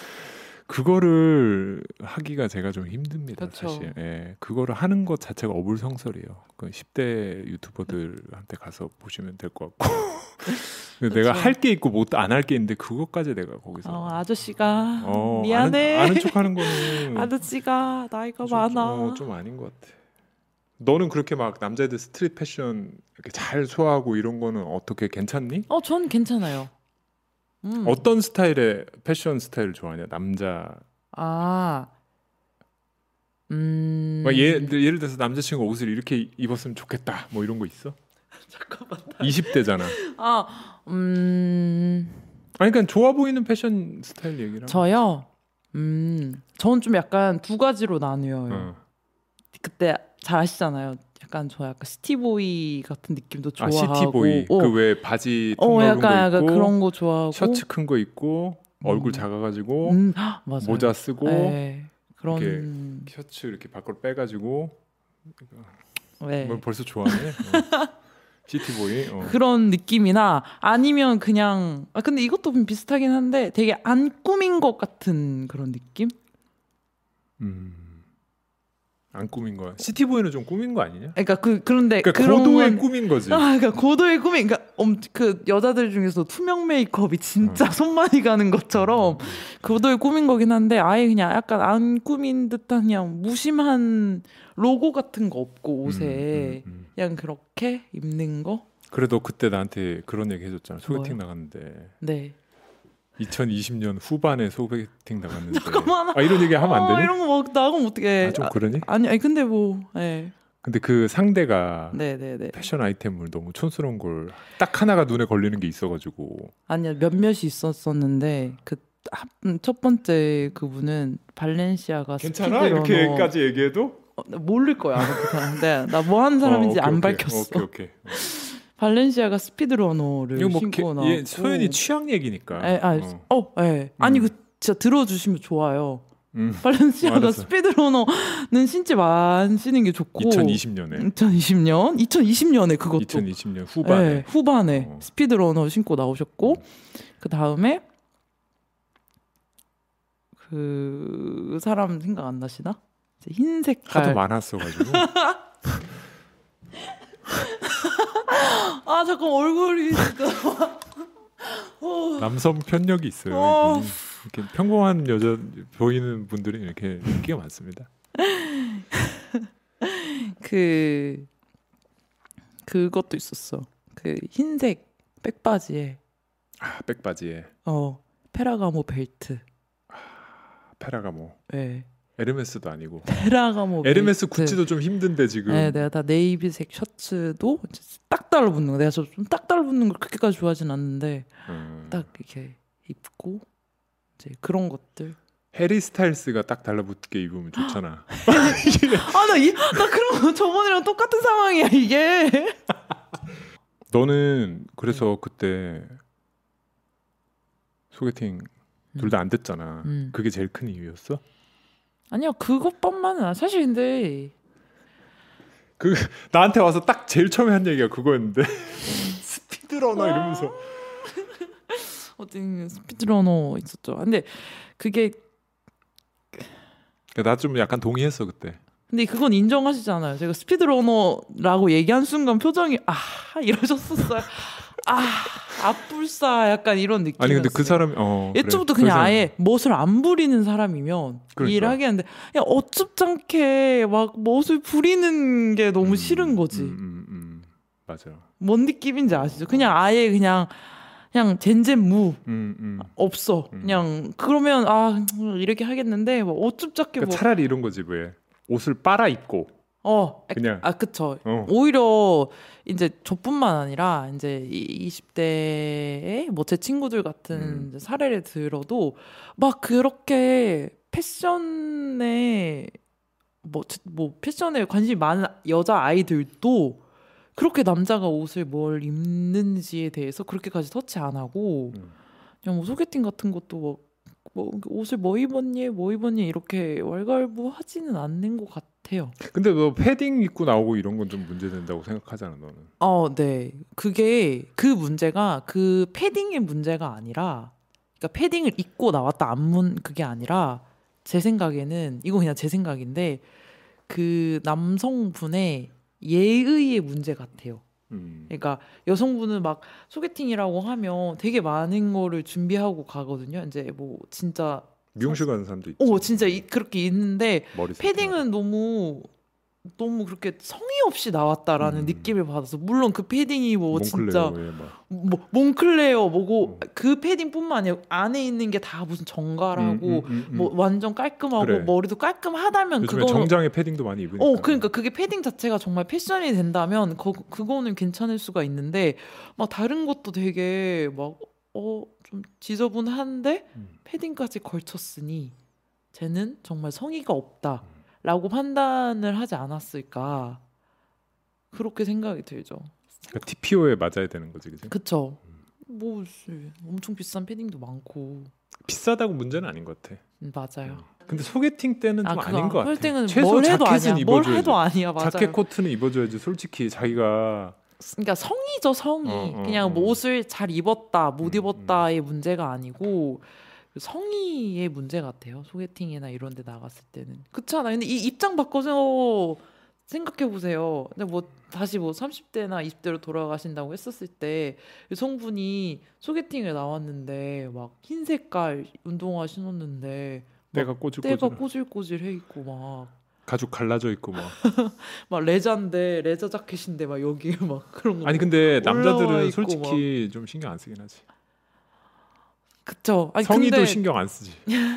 그거를 하기가 제가 좀 힘듭니다. 그쵸. 사실. 예, 그거를 하는 것 자체가 어불성설이에요. 그 십 대 유튜버들한테 가서 보시면 될 것 같고. 근데 내가 그쵸. 할 게 있고 못 안 할 게 있는데 그것까지 내가 거기서 어, 아저씨가 어, 미안해. 아는, 아는 척하는 거는 아저씨가 나이가 좀, 많아. 어, 좀 아닌 것 같아. 너는 그렇게 막 남자애들 스트릿 패션 이렇게 잘 소화하고 이런 거는 어떻게 괜찮니? 어, 전 괜찮아요. 음. 어떤 스타일의 패션 스타일을 좋아하냐? 남자 아, 음. 막 예, 예를 들어서 남자친구가 옷을 이렇게 입었으면 좋겠다. 뭐 이런 거 있어? 잠깐만. 이십 대잖아. 아, 음. 아니 그러니까 좋아 보이는 패션 스타일 얘기랑. 저요. 음. 저는 좀 약간 두 가지로 나뉘어요. 어. 그때 잘 아시잖아요. 약간 저 약간 시티보이 같은 느낌도 아 좋아하고. 시티보이. 어. 그 왜 바지 어, 통 넓은 약간 거 약간 입고 그런 거 좋아하고. 셔츠 큰 거 입고 얼굴 음. 작아가지고 음, 헉, 맞아요. 모자 쓰고 네, 그런 이렇게 셔츠 이렇게 밖으로 빼가지고 네. 뭐 벌써 좋아하네. 어. 시티보이. 어. 그런 느낌이나 아니면 그냥 아 근데 이것도 좀 비슷하긴 한데 되게 안 꾸민 것 같은 그런 느낌? 음. 안 꾸민 거야. 시티보이는 좀 꾸민 거 아니냐? 그러니까 그 그런데 그러니까 그런 고도의 건- 꾸민 거지. 아, 그러니까 고도의 꾸민, 그러니까 엄, 그 여자들 중에서 투명 메이크업이 진짜 음. 손 많이 가는 것처럼 고도의 꾸민 거긴 한데 아예 그냥 약간 안 꾸민 듯한 그냥 무심한 로고 같은 거 없고 옷에 음, 음, 음. 그냥 그렇게 입는 거. 그래도 그때 나한테 그런 얘기 해줬잖아. 소개팅 뭐요? 나갔는데 네. 이천이십 년 후반에 소개팅 나갔는데 잠깐만. 아 이런 얘기 하면 안 되니? 어, 이런 거 막 나가면 어떡해. 아, 좀 그러니? 아, 아니, 아니 근데 뭐 네. 근데 그 상대가 네네네. 패션 아이템을 너무 촌스러운 걸 딱 하나가 눈에 걸리는 게 있어가지고 아니야 몇몇이 있었었는데 그 첫 번째 그분은 발렌시아가 스피드러너. 얘기해도? 어, 나 모를 거야 아마 그 사람. 네, 나 뭐 하는 사람인지 어, 오케이, 안 오케이. 밝혔어. 오케이 오케이. 발렌시아가 스피드러너를 이거 뭐 신고 나왔고. 얘 소연이 취향 얘기니까. 에, 아, 어. 어, 예. 아니 음. 그 진짜 들어주시면 좋아요. 음. 발렌시아가 알았어. 스피드러너는 신지 마시는 게 좋고. 이천이십 년에. 이천이십 년? 이천이십 년에 그것도. 이천이십 년 후반에. 네, 후반에 어. 스피드러너 신고 나오셨고 그 다음에 그 사람 생각 안 나시나? 흰 색깔. 하도 많았어가지고. 아 잠깐 얼굴이 진짜. 어. 남성 편력이 있어요. 어. 이분이. 이렇게 평범한 여자 보이는 분들이 이렇게 인기가 많습니다. 그 그것도 있었어. 그 흰색 백바지에 아, 백바지에 어 페라가모 벨트. 페라가모. 네. 에르메스도 아니고. 페라가모. 에르메스 벨트. 구찌도 좀 힘든데 지금. 네, 내가 다 네이비색 셔츠도 딱 달라붙는 거. 내가 좀 딱 달라붙는 걸 그렇게까지 좋아하진 않는데 음. 딱 이렇게 입고 이제 그런 것들. 해리 스타일스가 딱 달라붙게 입으면 좋잖아. 아, 나, 이, 나 그런 거 저번이랑 똑같은 상황이야 이게. 너는 그래서 그때 소개팅 둘 다 안 됐잖아. 음. 그게 제일 큰 이유였어? 아니야 그것뿐만은 아니야. 사실 근데 그 나한테 와서 딱 제일 처음에 한 얘기가 그거였는데 스피드러너 이러면서. 어떤 스피드러너 있었죠. 근데 그게 나 좀 약간 동의했어 그때. 근데 그건 인정하시잖아요. 제가 스피드러너라고 얘기한 순간 표정이 아 이러셨었어요. 아 앞불사 약간 이런 느낌이었어요. 아니 근데 그 사람이 어, 예초부터 그래. 그냥 그 아예 멋을 안 부리는 사람이면 그러니까. 이해를 하겠는데 그냥 어쭙잖게 막 멋을 부리는 게 너무 음, 싫은 거지. 음, 음, 음. 맞아. 뭔 느낌인지 아시죠? 그냥 아예 그냥 그냥 젠젠무 음, 음. 없어. 음. 그냥 그러면 아 이렇게 하겠는데 뭐 어쭙잖게 그러니까 뭐 차라리 이런 거지 왜 옷을 빨아 입고 어, 그냥. 아 그쵸. 어. 오히려 이제 저뿐만 아니라 이제 이십 대의 뭐 제 친구들 같은 음. 이제 사례를 들어도 막 그렇게 패션에 뭐, 뭐 패션에 관심이 많은 여자 아이들도 그렇게 남자가 옷을 뭘 입는지에 대해서 그렇게까지 터치 안 하고 음. 그냥 뭐 소개팅 같은 것도 뭐, 뭐 옷을 뭐 입었니 뭐 입었니 이렇게 왈가왈부하지는 않는 것 같아요. 근데 너 패딩 입고 나오고 이런 건 좀 문제된다고 생각하잖아 너는. 어, 네. 그게 그 문제가 그 패딩의 문제가 아니라 그러니까 패딩을 입고 나왔다 안 문 그게 아니라 제 생각에는 이거 그냥 제 생각인데 그 남성분의 예의의 문제 같아요. 음. 그러니까 여성분은 막 소개팅이라고 하면 되게 많은 거를 준비하고 가거든요. 이제 뭐 진짜 미용실 가는 사람도 있지. 오 진짜 이, 그렇게 있는데 머리 패딩은 너무 너무 그렇게 성의 없이 나왔다라는 음. 느낌을 받아서 물론 그 패딩이 뭐 진짜 몽클레어에 막. 뭐 몽클레어 뭐고 음. 그 패딩뿐만 아니라 안에 있는 게 다 무슨 정갈하고 음, 음, 음, 뭐 음. 완전 깔끔하고 그래. 머리도 깔끔하다면 요즘에 그거는 정장에 패딩도 많이 입으니까. 어 그러니까 그게 패딩 자체가 정말 패션이 된다면 거, 그거는 괜찮을 수가 있는데 막 다른 것도 되게 막 어 좀 지저분한데 음. 패딩까지 걸쳤으니 쟤는 정말 성의가 없다라고 판단을 하지 않았을까 그렇게 생각이 들죠. 그러니까 티피오에 맞아야 되는 거지, 그지? 그쵸. 뭐 씨, 엄청 비싼 패딩도 많고 비싸다고 문제는 아닌 것 같아. 음, 맞아요. 근데 소개팅 때는 좀 아, 아닌 것 같아. 홀딩은 최소 뭘 해도 자켓은 아니야. 뭘 입어줘야지. 해도 아니야. 맞아요. 자켓 코트는 입어줘야지. 솔직히 자기가 그러니까 성의죠, 성의. 어, 어, 그냥 뭐 어. 옷을 잘 입었다, 못 음, 입었다의 문제가 아니고 그 성의의 문제 같아요. 소개팅이나 이런 데 나갔을 때는. 그렇잖아. 근데 이 입장 바꿔서 생각해 보세요. 근데 뭐 다시 뭐 삼십 대나 이십 대로 돌아가신다고 했었을 때 여성분이 소개팅에 나왔는데 막 흰 색깔 운동화 신었는데 때가 꼬질꼬질. 때가 꼬질꼬질해 있고 막 가죽 갈라져 있고 막. 막 레자인데 레자 자켓인데 막 여기 막 그런 거. 아니 근데 남자들은 있고 솔직히 좀 신경 안 쓰긴 하지. 그쵸. 아니, 성희도 근데 신경 안 쓰지.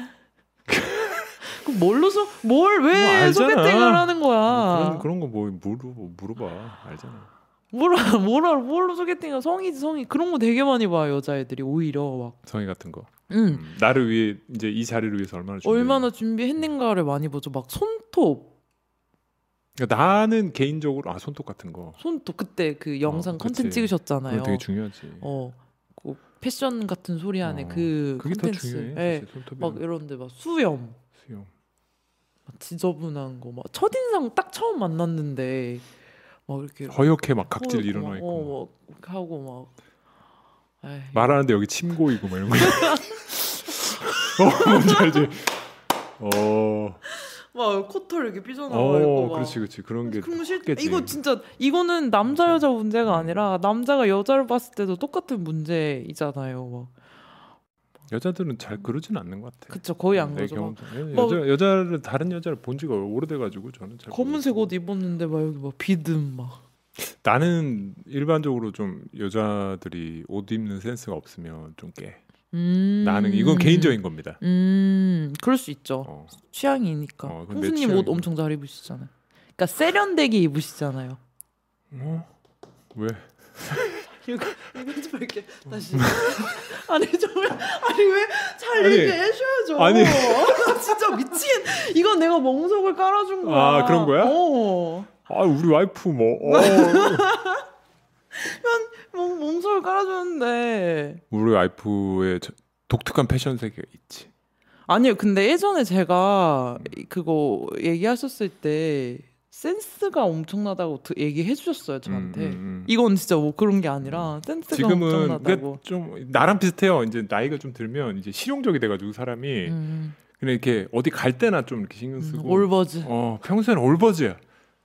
그 뭘로 소, 뭘 뭐 왜 알잖아. 소개팅을 하는 거야? 뭐 그런 그런 거 뭐 물어 물어봐 알잖아. 뭐라 뭐라 뭘로 소개팅을 성이지 성이 그런 거 되게 많이 봐요 여자애들이 오히려 막. 성희 같은 거. 응. 음, 나를 위해 이제 이 자리를 위해서 얼마나 준비. 얼마나 준비했는가를 많이 보죠. 막 손톱. 그러니까 나는 개인적으로 아 손톱 같은 거. 손톱 그때 그 영상 어, 컨텐츠 그치. 찍으셨잖아요. 그거 되게 중요하지. 어, 그 패션 같은 소리 안에 어, 그 그게 더 컨텐츠. 중요해. 예. 사실 손톱이. 막 이런데 막 수염, 수영. 막 지저분한 거, 막 첫인상 딱 처음 만났는데 막 이렇게 허옇게 막 각질 허옇고 일어나 막, 있고. 어, 막 이렇게 하고 막 에이, 말하는데 여기 침 고이고 막 이런 거. 어, 뭔지 알지? 어. 막 코털 이렇게 삐져나와 어, 있고 막. 그렇지, 그렇지. 그런 게. 그럼 실 겠지. 이거 진짜 이거는 남자 여자 문제가 아니라 남자가 여자를 봤을 때도 똑같은 문제이잖아요. 막. 여자들은 잘 그러진 않는 것 같아. 그쵸 거의 안 내 그러죠. 막 경험상. 예, 막- 여자 여자를 다른 여자를 본 지가 오래돼가지고 저는 잘. 검은색 모르겠어요. 옷 입었는데 막 여기 막 비듬 막. 나는 일반적으로 좀 여자들이 옷 입는 센스가 없으면 좀 깨. 음. 나는 이건 개인적인 겁니다. 음, 그럴 수 있죠. 어. 취향이니까. 어, 그건 내 형수님 옷 취향이고. 엄청 잘 입으시잖아요. 그러니까 세련되게 입으시잖아요. 어? 왜? 이거 이거 좀 이렇게 다시. 아니 좀 아니 왜 잘 아니, 얘기해줘야죠. 아니. 진짜 미치겠. 이건 내가 멍석을 깔아준 거야. 아, 그런 거야? 어. 아 우리 와이프 뭐? 어. 멍 멍석을 깔아줬는데. 우리 와이프의 저- 독특한 패션 세계가 있지. 아니요, 근데 예전에 제가 그거 얘기하셨을 때 센스가 엄청나다고 드- 얘기해 주셨어요 저한테. 음, 음, 음. 이건 진짜 뭐 그런 게 아니라 센스가 지금은 엄청나다고. 그게 좀 나랑 비슷해요. 이제 나이가 좀 들면 이제 실용적이 돼가지고 사람이 음, 그냥 이렇게 어디 갈 때나 좀 이렇게 신경 음, 쓰고. 올버즈. 어 평소에는 올버즈야.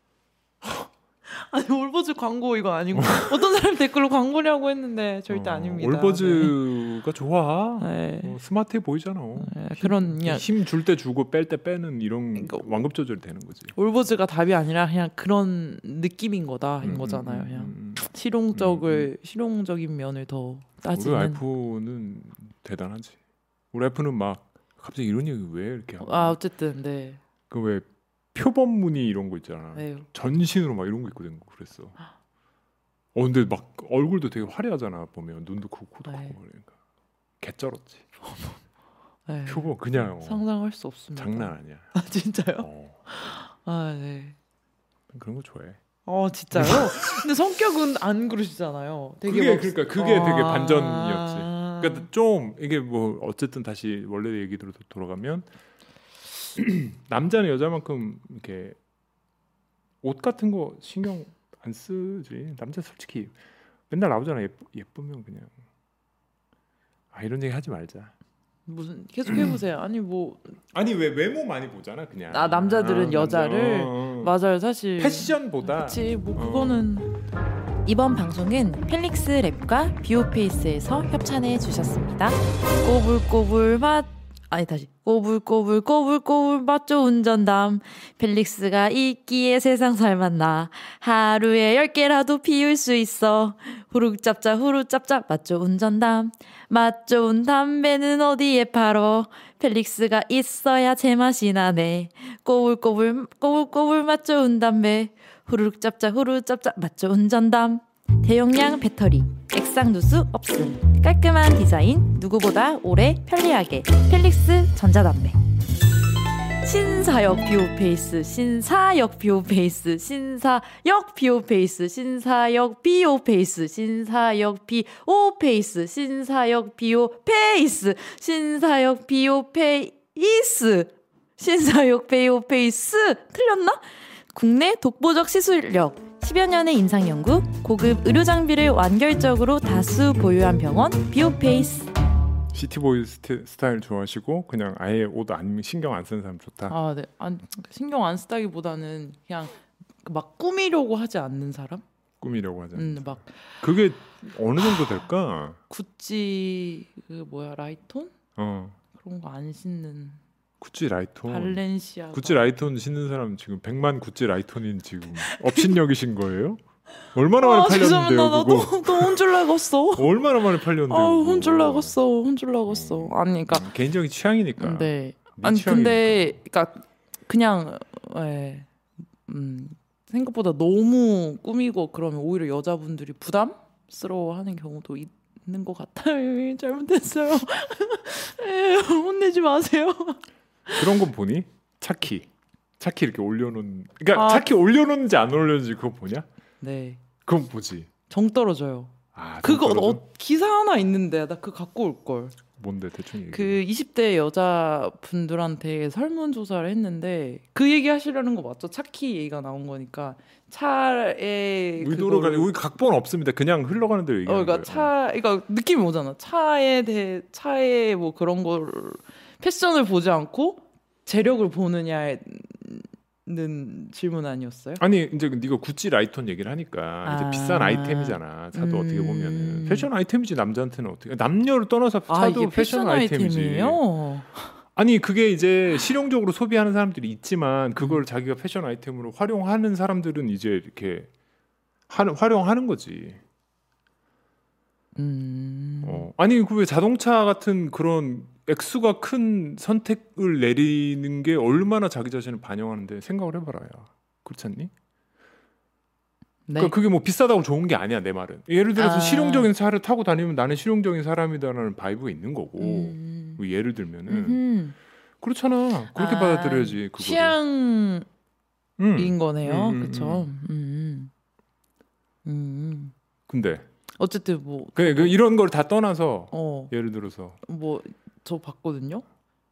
아니 올버즈 광고 이거 아니고 어떤 사람 댓글로 광고냐고 했는데 절대 어, 아닙니다. 올버즈가 좋아. 네. 어, 스마트해 보이잖아. 네, 그런 그냥 힘 줄 때 주고 뺄 때 빼는 이런 그러니까 완급 조절이 되는 거지. 올버즈가 답이 아니라 그냥 그런 느낌인 거다 인 음, 거잖아요. 음, 그냥 음, 음. 실용적을 실용적인 면을 더 우리 따지는. 와이프는 대단하지. 우리 와이프는 막 갑자기 이런 얘기 왜 이렇게 하고? 아 어쨌든 네. 그 왜 표범무늬 이런 거 있잖아. 네. 전신으로 막 이런 거 입고 댕기고 그랬어. 어 근데 막 얼굴도 되게 화려하잖아 보면 눈도 크고 코도 네. 크고 그러니까 개쩔었지. 네. 표범 그냥 어, 상상할 수 없습니다. 장난 아니야. 아 진짜요? 어, 아 네. 그런 거 좋아해. 어 진짜요? 근데 성격은 안 그러시잖아요. 되게 그게 막- 그러니까 그게 되게 아. 반전이었지. 그러니까 좀 이게 뭐 어쨌든 다시 원래 얘기로 돌아가면 남자는 여자만큼 이렇게 옷 같은 거 신경 안 쓰지. 남자 솔직히 맨날 나오잖아. 예쁘, 예쁘면 그냥 아 이런 얘기 하지 말자. 무슨 계속 해보세요. 아니 뭐 아니 왜 외모 많이 보잖아 그냥. 아, 남자들은 아, 여자를 남자, 어, 어. 맞아요 사실. 패션보다. 그치 뭐 어. 그거는 이번 방송은 펠릭스 랩과 비오페이스에서 협찬해 주셨습니다. 꼬불꼬불 맛 아니 다시 꼬불꼬불 꼬불꼬불 맛 좋은 전담 펠릭스가 있기에 세상 살맛나 하루에 열 개라도 피울 수 있어 후룩 짭짭 후룩 짭짭 맛 좋은 전담 맛 좋은 담배는 어디에 팔어 펠릭스가 있어야 제맛이 나네 꼬불꼬불 꼬불꼬불 맛 좋은 담배 후루룩 짭짭 후루룩 짭짭 맛 좋은 전담 대용량 배터리 액상 누수 없음 깔끔한 디자인 누구보다 오래 편리하게 펠릭스 전자담배 신사역 비오페이스 신사역 비오페이스 신사역 비오페이스 신사역 비오페이스 신사역 비오페이스 신사역 비오페이스 신사역 비오페이스 신사역 비오페이스 틀렸나? 국내 독보적 시술력, 십여 년의 임상연구, 고급 의료 장비를 완결적으로 다수 보유한 병원 비오페이스. 시티보이 스티, 스타일 좋아하시고 그냥 아예 옷 안 신경 안 쓰는 사람 좋다. 아, 네. 안, 신경 안 쓰다기보다는 그냥 막 꾸미려고 하지 않는 사람? 꾸미려고 하잖아. 음, 막 그게 어느 정도 될까? 구찌 그 뭐야 라이톤 어. 그런 거 안 신는. 구찌 라이톤. 발렌시아가. 구찌 라이톤 신는 사람 지금 백만 구찌 라이톤인 지금 업신여기신 거예요? 얼마나 많이 아, 팔렸는데요? 나 그거? 또, 또 혼줄 나갔어. 얼마나 많이 팔렸는데요? 아, 그거? 혼줄 나갔어. 혼줄 나갔어. 아니, 그러니까 음, 개인적인 취향이니까. 네. 네 아니 취향이니까. 근데 그러니까 그냥 예. 음, 생각보다 너무 꾸미고 그러면 오히려 여자분들이 부담스러워하는 경우도 있는 것 같아요. 잘못했어요. 에, 혼내지 마세요. 그런 건 보니? 차키. 차키 이렇게 올려놓은. 그러니까 아. 차키 올려놓는지 안 올려놓는지 그거 보냐? 네. 그건 보지. 정 떨어져요. 아, 그거 떨어져? 어, 기사 하나 있는데 나 그거 갖고 올 걸. 뭔데 대충 얘기. 그 이십 대 여자분들한테 설문조사를 했는데 그 얘기 하시려는 거 맞죠? 차키 얘기가 나온 거니까 차에 의도를 그거를- 가지고 우리 각본 없습니다. 그냥 흘러가는 대로 어, 얘기하는 그러니까 거예요. 차, 그러니까 느낌이 오잖아. 차에 대해 차에 뭐 그런 걸 패션을 보지 않고 재력을 보느냐는 질문 아니었어요? 아니 이제 네가 구찌 라이톤 얘기를 하니까 이제 아. 비싼 아이템이잖아. 차도 음. 어떻게 보면은 패션 아이템이지 남자한테는 어떻게 남녀를 떠나서 아, 차도 이게 패션, 패션 아이템이지. 아이템이에요? 아니 그게 이제 실용적으로 소비하는 사람들이 있지만 그걸 자기가 패션 아이템으로 활용하는 사람들은 이제 이렇게 하는 활용하는 거지. 음. 어. 아니 그 왜 자동차 같은 그런 액수가 큰 선택을 내리는 게 얼마나 자기 자신을 반영하는데 생각을 해봐라. 야. 그렇지 않니? 네. 그러니까 그게 뭐 비싸다고 좋은 게 아니야 내 말은. 예를 들어서 아. 실용적인 차를 타고 다니면 나는 실용적인 사람이다라는 바이브가 있는 거고. 음. 뭐 예를 들면은 음흠. 그렇잖아. 그렇게 아, 받아들여야지. 그거를. 취향인 음. 거네요. 음, 음, 그렇죠. 음. 음. 음. 근데 어쨌든 뭐 그, 그 이런 걸 다 떠나서 어. 예를 들어서 뭐 저 봤거든요.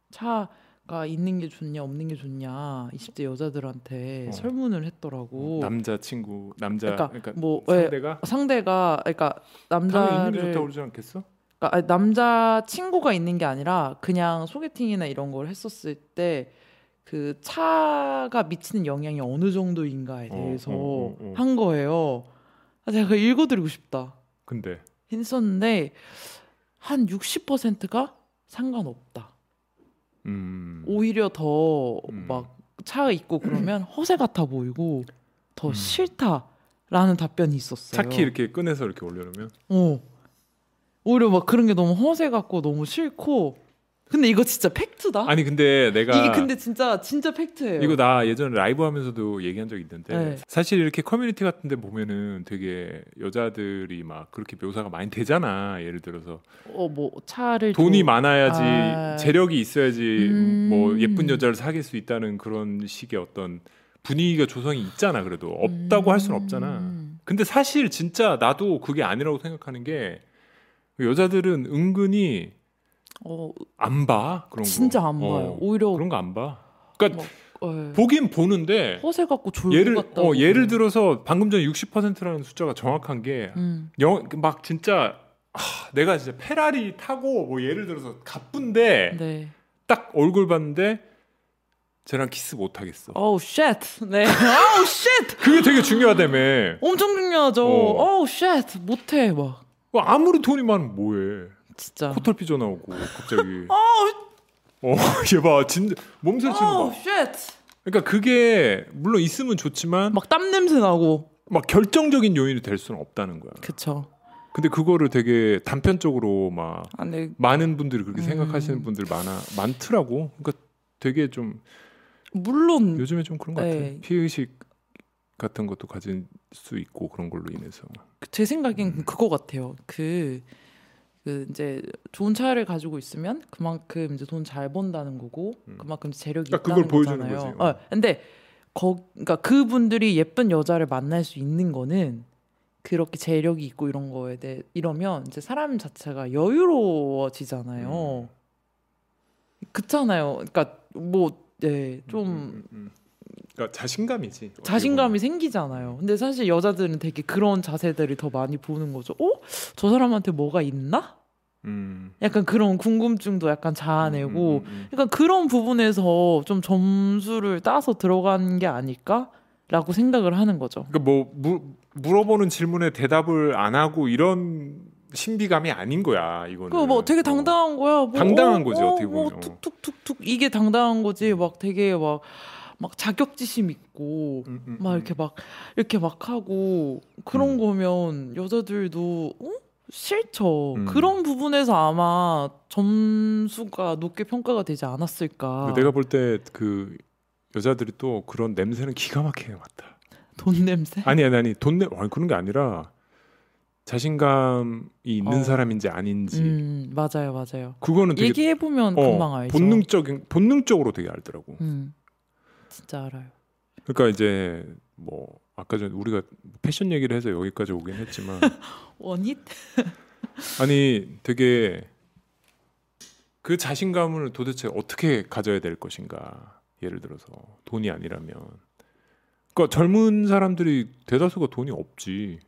차가 있는 게 좋냐 없는 게 좋냐 이십 대 여자들한테 어. 설문을 했더라고. 남자 친구 남자 그러니까, 그러니까, 뭐 왜, 상대가 상대가 그러니까 당연히 있는 게 남자를 좋다고 그러지 않겠어? 그러니까 아니, 남자 친구가 있는 게 아니라 그냥 소개팅이나 이런 걸 했었을 때 그 차가 미치는 영향이 어느 정도인가에 어, 대해서 어, 어, 어. 한 거예요. 아, 제가 그거 읽어드리고 싶다. 근데 했었는데 한 육십 퍼센트가 상관없다. 음. 오히려 더 음. 막 차 있고 그러면 허세 같아 보이고 더 음. 싫다라는 답변이 있었어요. 차키 이렇게 꺼내서 이렇게 올려놓으면 어. 오히려 막 그런 게 너무 허세 같고 너무 싫고. 근데 이거 진짜 팩트다. 아니 근데 내가 이게 근데 진짜 진짜 팩트예요. 이거 나 예전에 라이브 하면서도 얘기한 적이 있는데 네. 사실 이렇게 커뮤니티 같은 데 보면은 되게 여자들이 막 그렇게 묘사가 많이 되잖아. 예를 들어서 어뭐 차를 돈이 좀- 많아야지 아. 재력이 있어야지 음. 뭐 예쁜 여자를 사귈 수 있다는 그런 식의 어떤 분위기가 조성이 있잖아. 그래도 없다고 할 수는 없잖아. 음. 근데 사실 진짜 나도 그게 아니라고 생각하는 게 여자들은 은근히 어 안 봐. 그런 거. 진짜 안 봐요. 어, 오히려 그런 거 안 봐. 그러니까 막, 예. 보긴 보는데 허세 갖고 졸고 예를 같다. 어, 예를 들어서 방금 전에 육십 퍼센트라는 숫자가 정확한 게 음. 막 진짜 하, 내가 진짜 페라리 타고 뭐 예를 들어서 가쁜데 네. 딱 얼굴 봤는데 쟤랑 키스 못 하겠어. 어우 쉣. 네. 어우 쉣. 그게 되게 중요하다며. 엄청 중요하죠. 어. 어우 쉣. 못해 막. 아무리 돈이 많으면 뭐해. 진짜. 코털 삐져 나오고 갑자기. 어, 얘 봐, 진짜 몸살 치는 어우 거. 쉣. 그러니까 그게 물론 있으면 좋지만 막, 막 땀 냄새 나고. 막 결정적인 요인이 될 수는 없다는 거야. 그쵸. 근데 그거를 되게 단편적으로 막 아, 네. 많은 분들이 그렇게 음. 생각하시는 분들 많아 많더라고. 그러니까 되게 좀 물론 요즘에 좀 그런 것 같아. 네. 피의식 같은 것도 가질 수 있고 그런 걸로 인해서. 제 생각엔 음. 그거 같아요. 그, 그 이제 좋은 차를 가지고 있으면 그만큼 이제 돈 잘 번다는 거고 음. 그만큼 재력이 그러니까 있다는 그걸 보여주는 거잖아요. 거지. 어. 어, 근데 거, 그러니까 그분들이 예쁜 여자를 만날 수 있는 거는 그렇게 재력이 있고 이런 거에 대해 이러면 이제 사람 자체가 여유로워지잖아요. 그렇잖아요. 그러니까 뭐 네, 좀 음, 음, 음. 그러니까 자신감이지. 어떻게 자신감이 생기잖아요. 근데 사실 여자들은 되게 그런 자세들이 더 많이 보는 거죠. 어? 저 사람한테 뭐가 있나? 음. 약간 그런 궁금증도 약간 자아내고 음, 음, 음, 음. 약간 그런 부분에서 좀 점수를 따서 들어간 게 아닐까라고 생각을 하는 거죠. 그러니까 뭐 무, 물어보는 질문에 대답을 안 하고 이런 신비감이 아닌 거야 이거는. 그 뭐 되게 당당한 거야. 뭐, 당당한 어, 거지, 어, 어떻게 뭐 보면. 툭툭툭툭 이게 당당한 거지. 막 되게 막 막 자격지심 있고 음, 음, 막 음. 이렇게 막 이렇게 막 하고 그런 음. 거면 여자들도 어? 싫죠. 음. 그런 부분에서 아마 점수가 높게 평가가 되지 않았을까. 내가 볼 때 그 여자들이 또 그런 냄새는 기가 막히게 맡아. 돈 냄새? 아니 아니 아니 돈 냄. 아니 그런 게 아니라 자신감이 있는 어. 사람인지 아닌지. 음 맞아요 맞아요. 그거는 되게 얘기해 보면 어, 금방 알죠. 본능적인 본능적으로 되게 알더라고. 음 진짜 알아요. 그러니까 이제 뭐 아까 전에 우리가 패션 얘기를 해서 여기까지 오긴 했지만 원잇? 아니 되게 그 자신감을 도대체 어떻게 가져야 될 것인가. 예를 들어서 돈이 아니라면 그러니까 젊은 사람들이 대다수가 돈이 없지.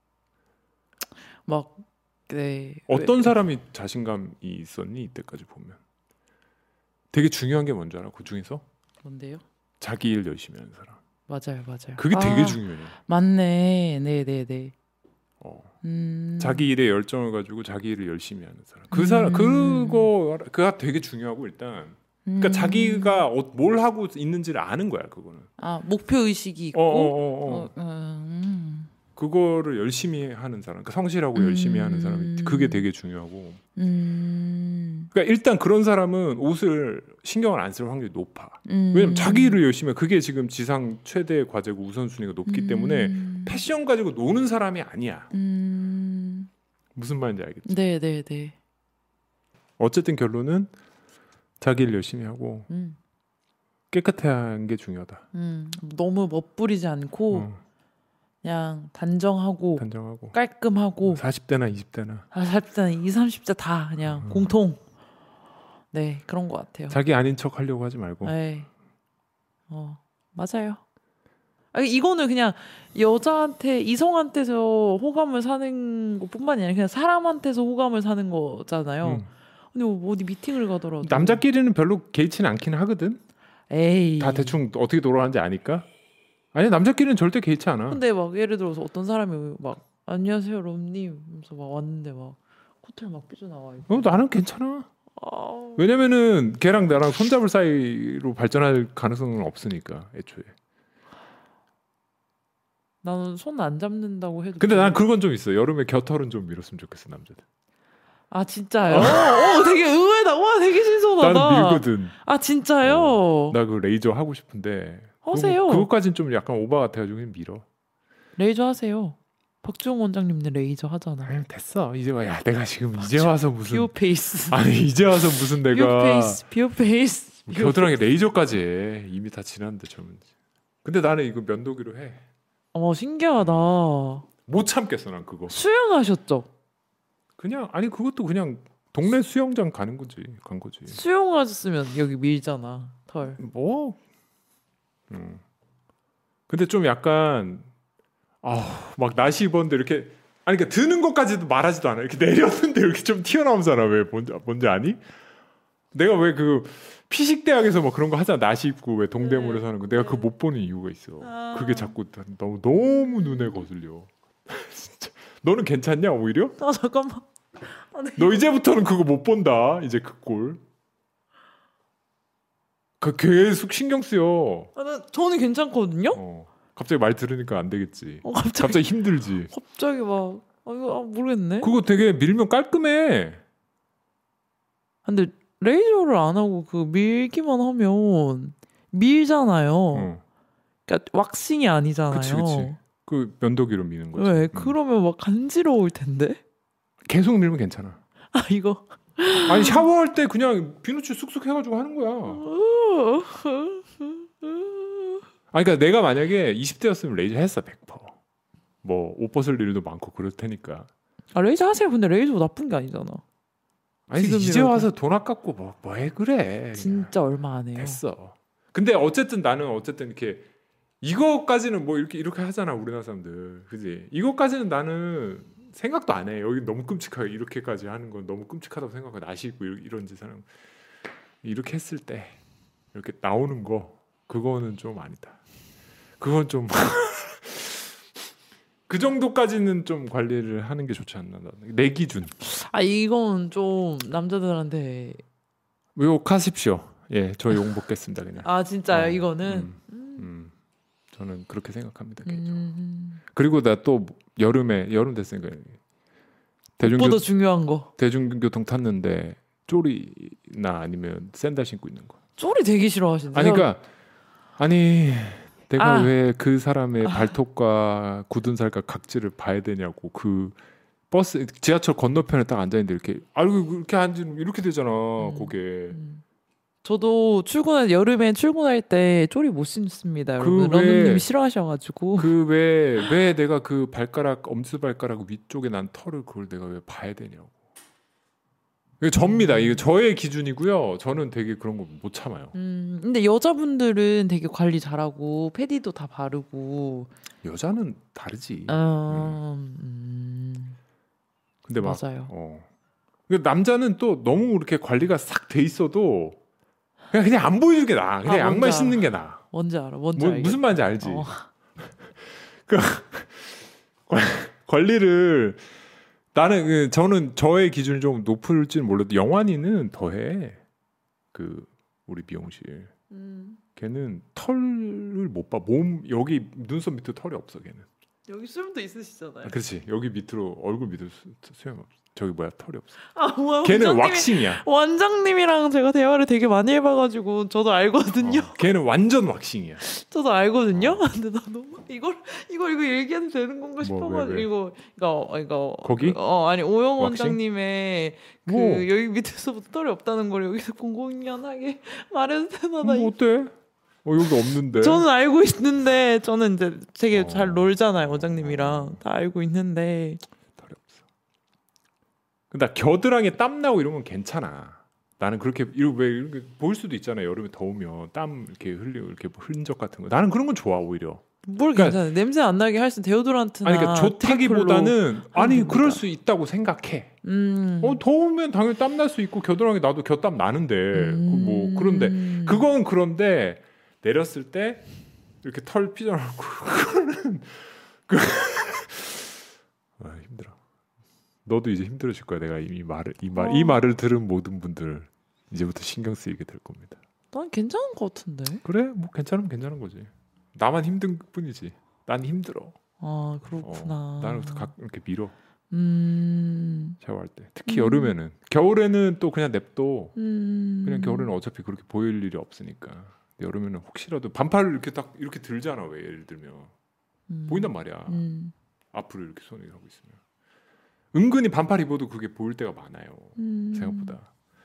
막 네. 어떤 왜- 사람이 자신감이 있었니 이때까지 보면 되게 중요한 게 뭔지 알아? 그 중에서 뭔데요? 자기 일 열심히 하는 사람. 맞아요 맞아요. 그게 아, 되게 중요해. 맞네. 네네네. 네. 어. 음. 자기 일에 열정을 가지고 자기 일을 열심히 하는 사람. 그 사람 음. 그거 그가 되게 중요하고 일단 그러니까 음. 자기가 어- 뭘 하고 있는지를 아는 거야 그거는. 아 목표 의식이 있고. 어, 어, 어, 어. 어, 음. 그거를 열심히 하는 사람, 그러니까 성실하고 음. 열심히 하는 사람이 그게 되게 중요하고. 음. 그러니까 일단 그런 사람은 옷을 신경을 안 쓸 확률이 높아. 음. 왜냐면 자기 일을 열심히 해. 그게 지금 지상 최대 과제고 우선순위가 높기 음. 때문에 패션 가지고 노는 사람이 아니야. 음. 무슨 말인지 알겠지? 네네네. 어쨌든 결론은 자기 일 열심히 하고 음. 깨끗한 게 중요하다. 음. 너무 멋부리지 않고 어, 그냥 단정하고 단정하고 깔끔하고 사십 대나 이십 대나 아, 사십 대, 이십, 삼십 대 다 그냥 음. 공통. 네, 그런 것 같아요. 자기 아닌 척 하려고 하지 말고. 네. 어, 맞아요. 아니, 이거는 그냥 여자한테, 이성한테서 호감을 사는 것뿐만이 아니라 그냥 사람한테서 호감을 사는 거잖아요. 음. 근데 뭐 어디 미팅을 가더라도. 남자끼리는 별로 개의치는 않긴 하거든. 에이. 다 대충 어떻게 돌아가는지 아니까. 아니 남자끼리는 절대 개의치 않아. 근데 막 예를 들어서 어떤 사람이 막 안녕하세요 롬님 하면서 막 왔는데 막 호텔 막 삐져나와 있고. 어, 나는 괜찮아. 아... 왜냐면은 걔랑 나랑 손잡을 사이로 발전할 가능성은 없으니까 애초에. 나는 손 안 잡는다고 해도. 근데 좀- 난 그건 좀 있어. 여름에 겨털은 좀 밀었으면 좋겠어 남자들. 아 진짜요? 어, 되게 의외다. 와 되게 신선하다. 나는 밀거든. 아 진짜요? 나 그 레이저 하고 싶은데. 하세요. 그거, 그것까진 좀 약간 오바 같아가지고 그냥 밀어. 레이저 하세요. 박주영 원장님네 레이저 하잖아. 아유, 됐어. 이제 와. 야 내가 지금 이제 와서 무슨. 비오 페이스. 아니 이제 와서 무슨 비오 내가. 페이스. 비오 페이스. 비오 겨드랑이 레이저까지 해. 이미 다 지났는데 저는. 근데 나는 이거 면도기로 해. 어 신기하다. 못 참겠어 난 그거. 수영하셨죠? 그냥 아니 그것도 그냥 동네 수영장 가는 거지. 간 거지. 수영하셨으면 여기 밀잖아 털. 뭐. 음. 근데 좀 약간 아막 나시 입었는데 이렇게 아니 그러니까 드는 것까지도 말하지도 않아. 이렇게 내렸는데 이렇게 좀 튀어나온 사람 왜 뭔지 뭔지 아니? 내가 왜 그 피식 대학에서 뭐 그런 거 하잖아. 나시 입고 왜 동대문에서 하는 거. 내가 그거 못 보는 이유가 있어. 아. 그게 자꾸 너무 너무 눈에 거슬려. 진짜. 너는 괜찮냐 오히려? 아 잠깐만. 아, 네. 너 이제부터는 그거 못 본다. 이제 그 꼴. 그 계속 신경 쓰여. 아, 나, 저는 괜찮거든요. 어. 갑자기 말 들으니까 안 되겠지. 어, 갑자기 갑자기 힘들지. 갑자기 막 아, 이거 아, 모르겠네. 그거 되게 밀면 깔끔해. 근데 레이저를 안 하고 그 밀기만 하면 밀잖아요. 어. 그러니까 왁싱이 아니잖아요. 그치 그치. 그 면도기로 미는 거지. 왜? 음. 그러면 막 간지러울 텐데. 계속 밀면 괜찮아. 아 이거. 아니 샤워할 때 그냥 비누칠 쑥쑥 해가지고 하는 거야. 아니 그러니까 내가 만약에 이십 대였으면 레이저 했어 백 퍼센트. 뭐 옷 벗을 일도 많고 그럴 테니까. 아 레이저 하세요. 근데 레이저 나쁜 게 아니잖아. 아니 이제 지금이라도. 와서 돈 아깝고 뭐 뭐해 그래. 진짜 얼마 안 해요. 됐어. 근데 어쨌든 나는 어쨌든 이렇게 이거까지는 뭐 이렇게 이렇게 하잖아 우리나라 사람들, 그지? 이거까지는 나는 생각도 안 해. 여기 너무 끔찍하게 이렇게까지 하는 건 너무 끔찍하다고 생각하고 나시 입고 이런, 이런 짓 하는 이렇게 했을 때 이렇게 나오는 거 그거는 좀 아니다. 그건 좀 그 정도까지는 좀 관리를 하는 게 좋지 않나 내 기준. 아 이건 좀 남자들한테 욕하십시오. 예, 저 욕 먹겠습니다 그냥. 아 진짜요? 어, 이거는 음, 음, 저는 그렇게 생각합니다. 개인적으로. 음. 그리고 나 또 여름에 여름 됐으니까 대중교 무엇보다 중요한 거. 대중교통 탔는데 쪼리나 아니면 샌들 신고 있는 거. 쪼리 되게 싫어하시네요. 아니 그러니까 아니 내가 아. 왜 그 사람의 아. 발톱과 굳은 살과 각질을 봐야 되냐고. 그 버스 지하철 건너편에 딱 앉아 있는데 이렇게 아이고 이렇게 앉으면 이렇게 되잖아. 음. 고개. 음. 저도 출근할 여름에 출근할 때 쪼리 못 신습니다. 여러분. 그 왜- 러너님이 싫어하셔가지고. 그 왜 왜 내가 그 발가락 엄지 발가락 위쪽에 난 털을 그걸 내가 왜 봐야 되냐고. 이거 접니다. 이거 저의 기준이고요. 저는 되게 그런 거 못 참아요. 음, 근데 여자분들은 되게 관리 잘하고 패디도 다 바르고. 여자는 다르지. 어, 음, 근데 막 맞아요. 어. 근데 남자는 또 너무 이렇게 관리가 싹 돼 있어도 그냥 그냥 안 보여주는 게 나아. 그냥 아, 양말 뭔지 신는 게 나아. 뭔지 알아. 뭔지 뭐, 알겠어. 무슨 말인지 알지. 어. 그 관리를 나는 그 저는 저의 기준이 좀 높을지는 몰라도 영환이는 더해. 그 우리 미용실 음, 걔는 털을 못 봐. 몸 여기 눈썹 밑에 털이 없어 걔는. 여기 수염도 있으시잖아요. 아, 그렇지. 여기 밑으로 얼굴 밑으로 수- 수염 없어. 저기 뭐야 털이 없어. 아, 뭐야, 걔는 원장님이- 왁싱이야. 원장님이랑 제가 대화를 되게 많이 해봐가지고 저도 알거든요. 어, 걔는 완전 왁싱이야. 저도 알거든요. 근데 나 너무 이걸 이걸 이거 얘기해도 되는 건가 뭐, 싶어가지고 왜, 왜? 이거 이거 이거 거기? 어 아니 오영 왁싱? 원장님의 그 뭐. 여기 밑에서부터 털이 없다는 걸 여기서 공공연하게 말해도 되나 나 뭐 어때? 어 여기 없는데. 저는 알고 있는데 저는 이제 되게 어. 잘 놀잖아요 원장님이랑 다 알고 있는데 털이 없어. 근데 겨드랑이에 땀 나고 이런 건 괜찮아. 나는 그렇게 이렇게 왜 이렇게 보일 수도 있잖아. 여름에 더우면 땀 이렇게 흘리고 이렇게 흔적 같은 거. 나는 그런 건 좋아 오히려. 뭘 그러니까- 괜찮아 냄새 안 나게 할 수 있는 데오드란트나 아니 그러니까 좋다기보다는 아니 됩니다. 그럴 수 있다고 생각해. 음. 어 더우면 당연히 땀 날 수 있고 겨드랑이 나도 겨땀 나는데 음. 그 뭐 그런데 그건 그런데 내렸을 때 이렇게 털 삐져나오고 그거는 그 아, 힘들어. 너도 이제 힘들어질 거야. 내가 이 말을 이 말 이 어. 말을 들은 모든 분들 이제부터 신경 쓰이게 될 겁니다. 난 괜찮은 것 같은데. 그래 뭐 괜찮으면 괜찮은 거지. 나만 힘든 뿐이지. 난 힘들어. 아 그렇구나. 어, 나는 각 이렇게 밀어 음. 샤워할 때. 특히 음. 여름에는. 겨울에는 또 그냥 냅둬. 음. 그냥 겨울에는 어차피 그렇게 보일 일이 없으니까. 여름에는 혹시라도 반팔을 이렇게 딱 이렇게 들잖아. 왜 예를 들면 음. 보인단 말이야. 음. 앞으로 이렇게 손을 하고 있으면 은근히 반팔 입어도 그게 보일 때가 많아요. 음. 생각보다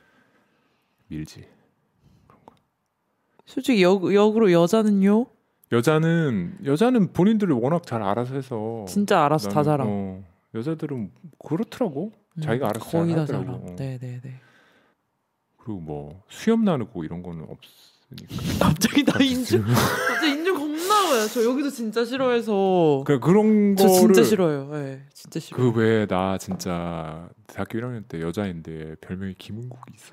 밀지. 그런 거. 솔직히 역 역으로 여자는요 여자는 여자는 본인들을 워낙 잘 알아서 해서 진짜 알아서 다 나는, 잘함. 어, 여자들은 그렇더라고. 음, 자기가 알아서 거의 다 잘 잘함. 하더라고. 어. 네네네. 그리고 뭐 수염 나고 이런 거는 없으니까. 갑자기 나 인중 갑자기 인중 겁나요. 저 여기도 진짜 싫어해서. 그러니까 그런 저 거를 진짜 싫어요. 네, 진짜 싫어. 그 외에 나 진짜 대학교 일 학년 때 여자인데 별명이 김은국이 있어.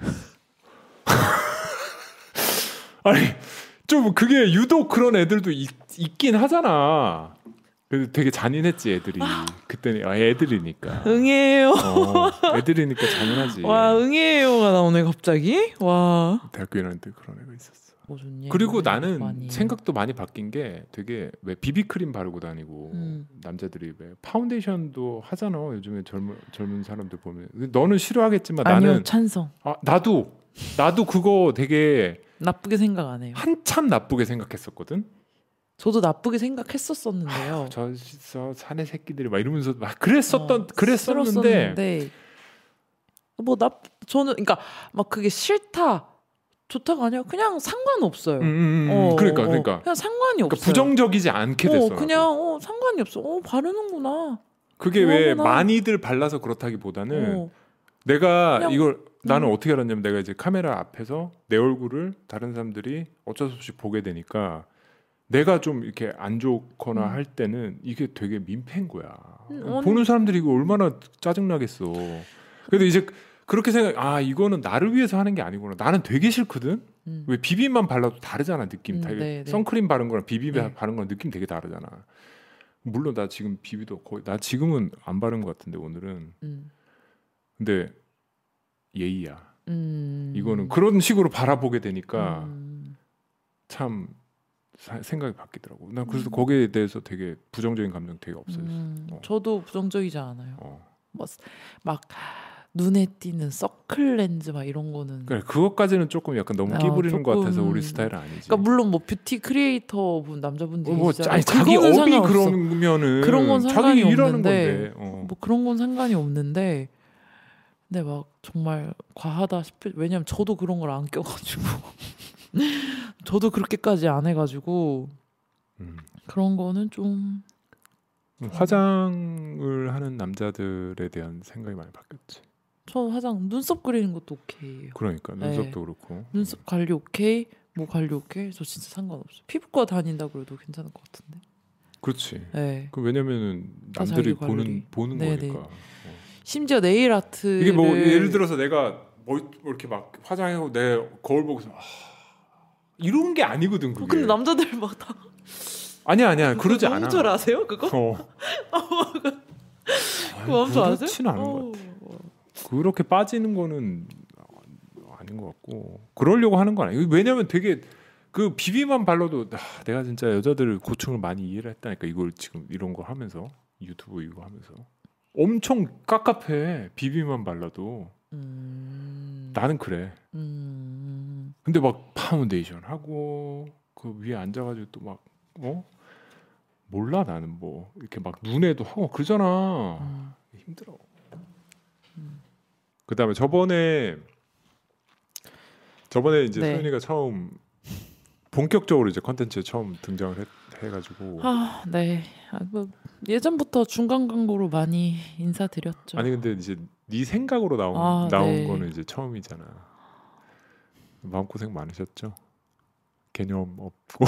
아니 좀 그게 유독 그런 애들도 있, 있긴 하잖아. 그래도 되게 잔인했지 애들이. 그때는 아, 애들이니까. 응애요. 어, 애들이니까 잔인하지. 와 응애요가 나오네 갑자기. 와. 대학교 일 학년 때 그런 애가 있었어. 뭐 좋니? 그리고 나는 많이. 생각도 많이 바뀐 게 되게 왜 비비크림 바르고 다니고 음. 남자들이 왜 파운데이션도 하잖아. 요즘에 젊은 젊은 사람들 보면. 너는 싫어하겠지만 아니요 나는 찬성. 아, 나도 나도 그거 되게 나쁘게 생각 안 해요. 한참 나쁘게 생각했었거든. 저도 나쁘게 생각했었었는데요. 저, 저 사내 새끼들이 막 이러면서 막 그랬었던 어, 그랬었는데 쓸었었는데 뭐 나 저는 그러니까 막 그게 싫다 좋다가 아니라 그냥 상관없어요. 음, 음, 음. 어, 그러니까 어, 그러니까, 그냥 상관이 그러니까 없어요. 부정적이지 않게 됐어. 어, 그냥 어, 상관이 없어. 어 바르는구나. 그게 왜 그거구나. 많이들 발라서 그렇다기보다는 어, 내가 그냥- 이걸 나는 음. 어떻게 알았냐면 내가 이제 카메라 앞에서 내 얼굴을 다른 사람들이 어쩔 수 없이 보게 되니까 내가 좀 이렇게 안 좋거나 음. 할 때는 이게 되게 민폐인 거야. 음, 아니. 보는 사람들이 이거 얼마나 짜증나겠어. 그래도 이제 그렇게 생각 아 이거는 나를 위해서 하는 게 아니구나. 나는 되게 싫거든. 음. 왜 비빔만 발라도 다르잖아 느낌. 음, 되게 네, 네. 선크림 바른 거랑 비빔 네. 바른 거랑 느낌 되게 다르잖아. 물론 나 지금 비비도 거의 나 지금은 안 바른 것 같은데 오늘은. 음. 근데 예의야. 음. 이거는 그런 식으로 바라보게 되니까 음. 참 사, 생각이 바뀌더라고. 난 그래서 음. 거기에 대해서 되게 부정적인 감정 되게 없어졌어. 음. 어. 저도 부정적이지 않아요. 어. 뭐 막 눈에 띄는 서클 렌즈 막 이런 거는. 그래 그것까지는 조금 약간 너무 아, 끼부리는 것 같아서 조금- 우리 스타일은 아니지. 그러니까 물론 뭐 뷰티 크리에이터 분 남자분들이 뭐 있잖아요. 아니, 자기 그거는 업이 상관없어. 그러면은 그런 건 상관이 자기 일하는 없는데 건데. 어. 뭐 그런 건 상관이 없는데 근데 막 정말 과하다 싶을 왜냐면 저도 그런 걸 안 껴가지고 저도 그렇게까지 안 해가지고 음. 그런 거는 좀 화장을 하는 남자들에 대한 생각이 많이 바뀌었지. 저 화장 눈썹 그리는 것도 오케이예요. 그러니까 네. 눈썹도 그렇고. 눈썹 관리 오케이, 뭐 관리 오케이. 저 진짜 상관없어요. 피부과 다닌다 그래도 괜찮을 것 같은데. 그렇지. 네. 그 왜냐면은 다 남들이 자기 관리. 보는 보는 네, 거니까. 네. 어. 심지어 네일 아트를 이게 뭐 예를 들어서 내가 뭐 이렇게 막 화장하고 내 거울 보고서 아, 이런 게 아니거든 그게. 어, 근데 남자들 막 다 아니야 아니야 그러지 않아. 줄 아세요 그거? 어. 그거 멈춰 아세요? 그렇지는 않은 것 어. 같아. 그렇게 빠지는 거는 아닌 것 같고 그러려고 하는 건 아니에요. 왜냐면 되게 그 비비만 발라도 아, 내가 진짜 여자들 고충을 많이 이해를 했다니까. 이걸 지금 이런 거 하면서 유튜브 이거 하면서 엄청 깝깝해. 비비만 발라도 음. 나는 그래. 음. 근데 막 파운데이션 하고 그 위에 앉아가지고 또 막 어? 몰라 나는 뭐 이렇게 막 눈에도 하고 그러잖아. 음. 힘들어. 음. 그다음에 저번에 저번에 이제 네. 소연이가 처음 본격적으로 이제 컨텐츠에 처음 등장을 했, 해가지고 아, 네. 아, 뭐 예전부터 중간 광고로 많이 인사드렸죠. 아니 근데 이제 네 생각으로 나온 아, 나온 네. 거는 이제 처음이잖아. 마음고생 많으셨죠? 개념 없고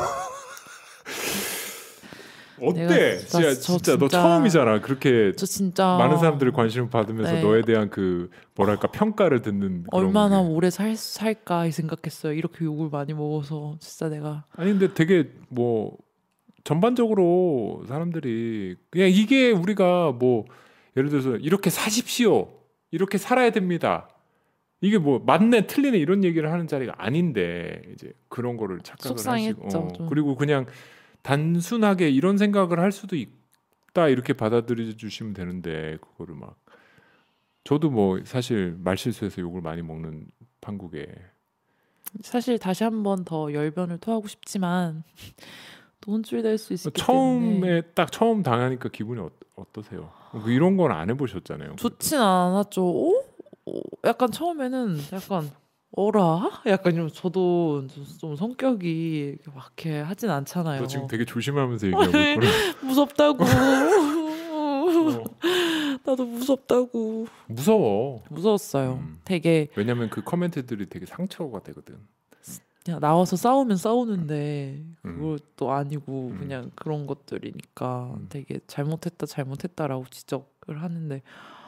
어때? 내가 진짜, 진짜- 진짜, 저 너 진짜- 처음이잖아. 그렇게 저 진짜 많은 사람들이 관심을 받으면서 네. 너에 대한 그 뭐랄까 평가를 듣는 그런 얼마나 게. 오래 살 살까 이 생각했어요. 이렇게 욕을 많이 먹어서 진짜 내가 아니 근데 되게 뭐 전반적으로 사람들이 그냥 이게 우리가 뭐 예를 들어서 이렇게 사십시오, 이렇게 살아야 됩니다. 이게 뭐 맞네 틀리네 이런 얘기를 하는 자리가 아닌데 이제 그런 거를 착각을 속상했죠, 하시고 어, 좀. 그리고 그냥 단순하게 이런 생각을 할 수도 있다 이렇게 받아들여 주시면 되는데 그거를 막 저도 뭐 사실 말실수해서 욕을 많이 먹는 판국에 사실 다시 한 번 더 열변을 토하고 싶지만 또 혼쭐될 수 있기 때문에 처음에 딱 처음 당하니까 기분이 어, 어떠세요? 뭐 이런 건 안 해보셨잖아요. 좋진 않았죠. 오? 오, 약간 처음에는 약간 어라? 약간 좀 저도 좀, 좀 성격이 막 이렇게 하진 않잖아요. 너 지금 되게 조심하면서 얘기하고 있구나. 무섭다고. 어, 나도 무섭다고. 무서워. 무서웠어요. 음. 되게 왜냐면 그 코멘트들이 되게 상처가 되거든. 그냥 나와서 싸우면 싸우는데 음. 그것도 아니고 음. 그냥 그런 것들이니까 음. 되게 잘못했다 잘못했다라고 지적을 하는데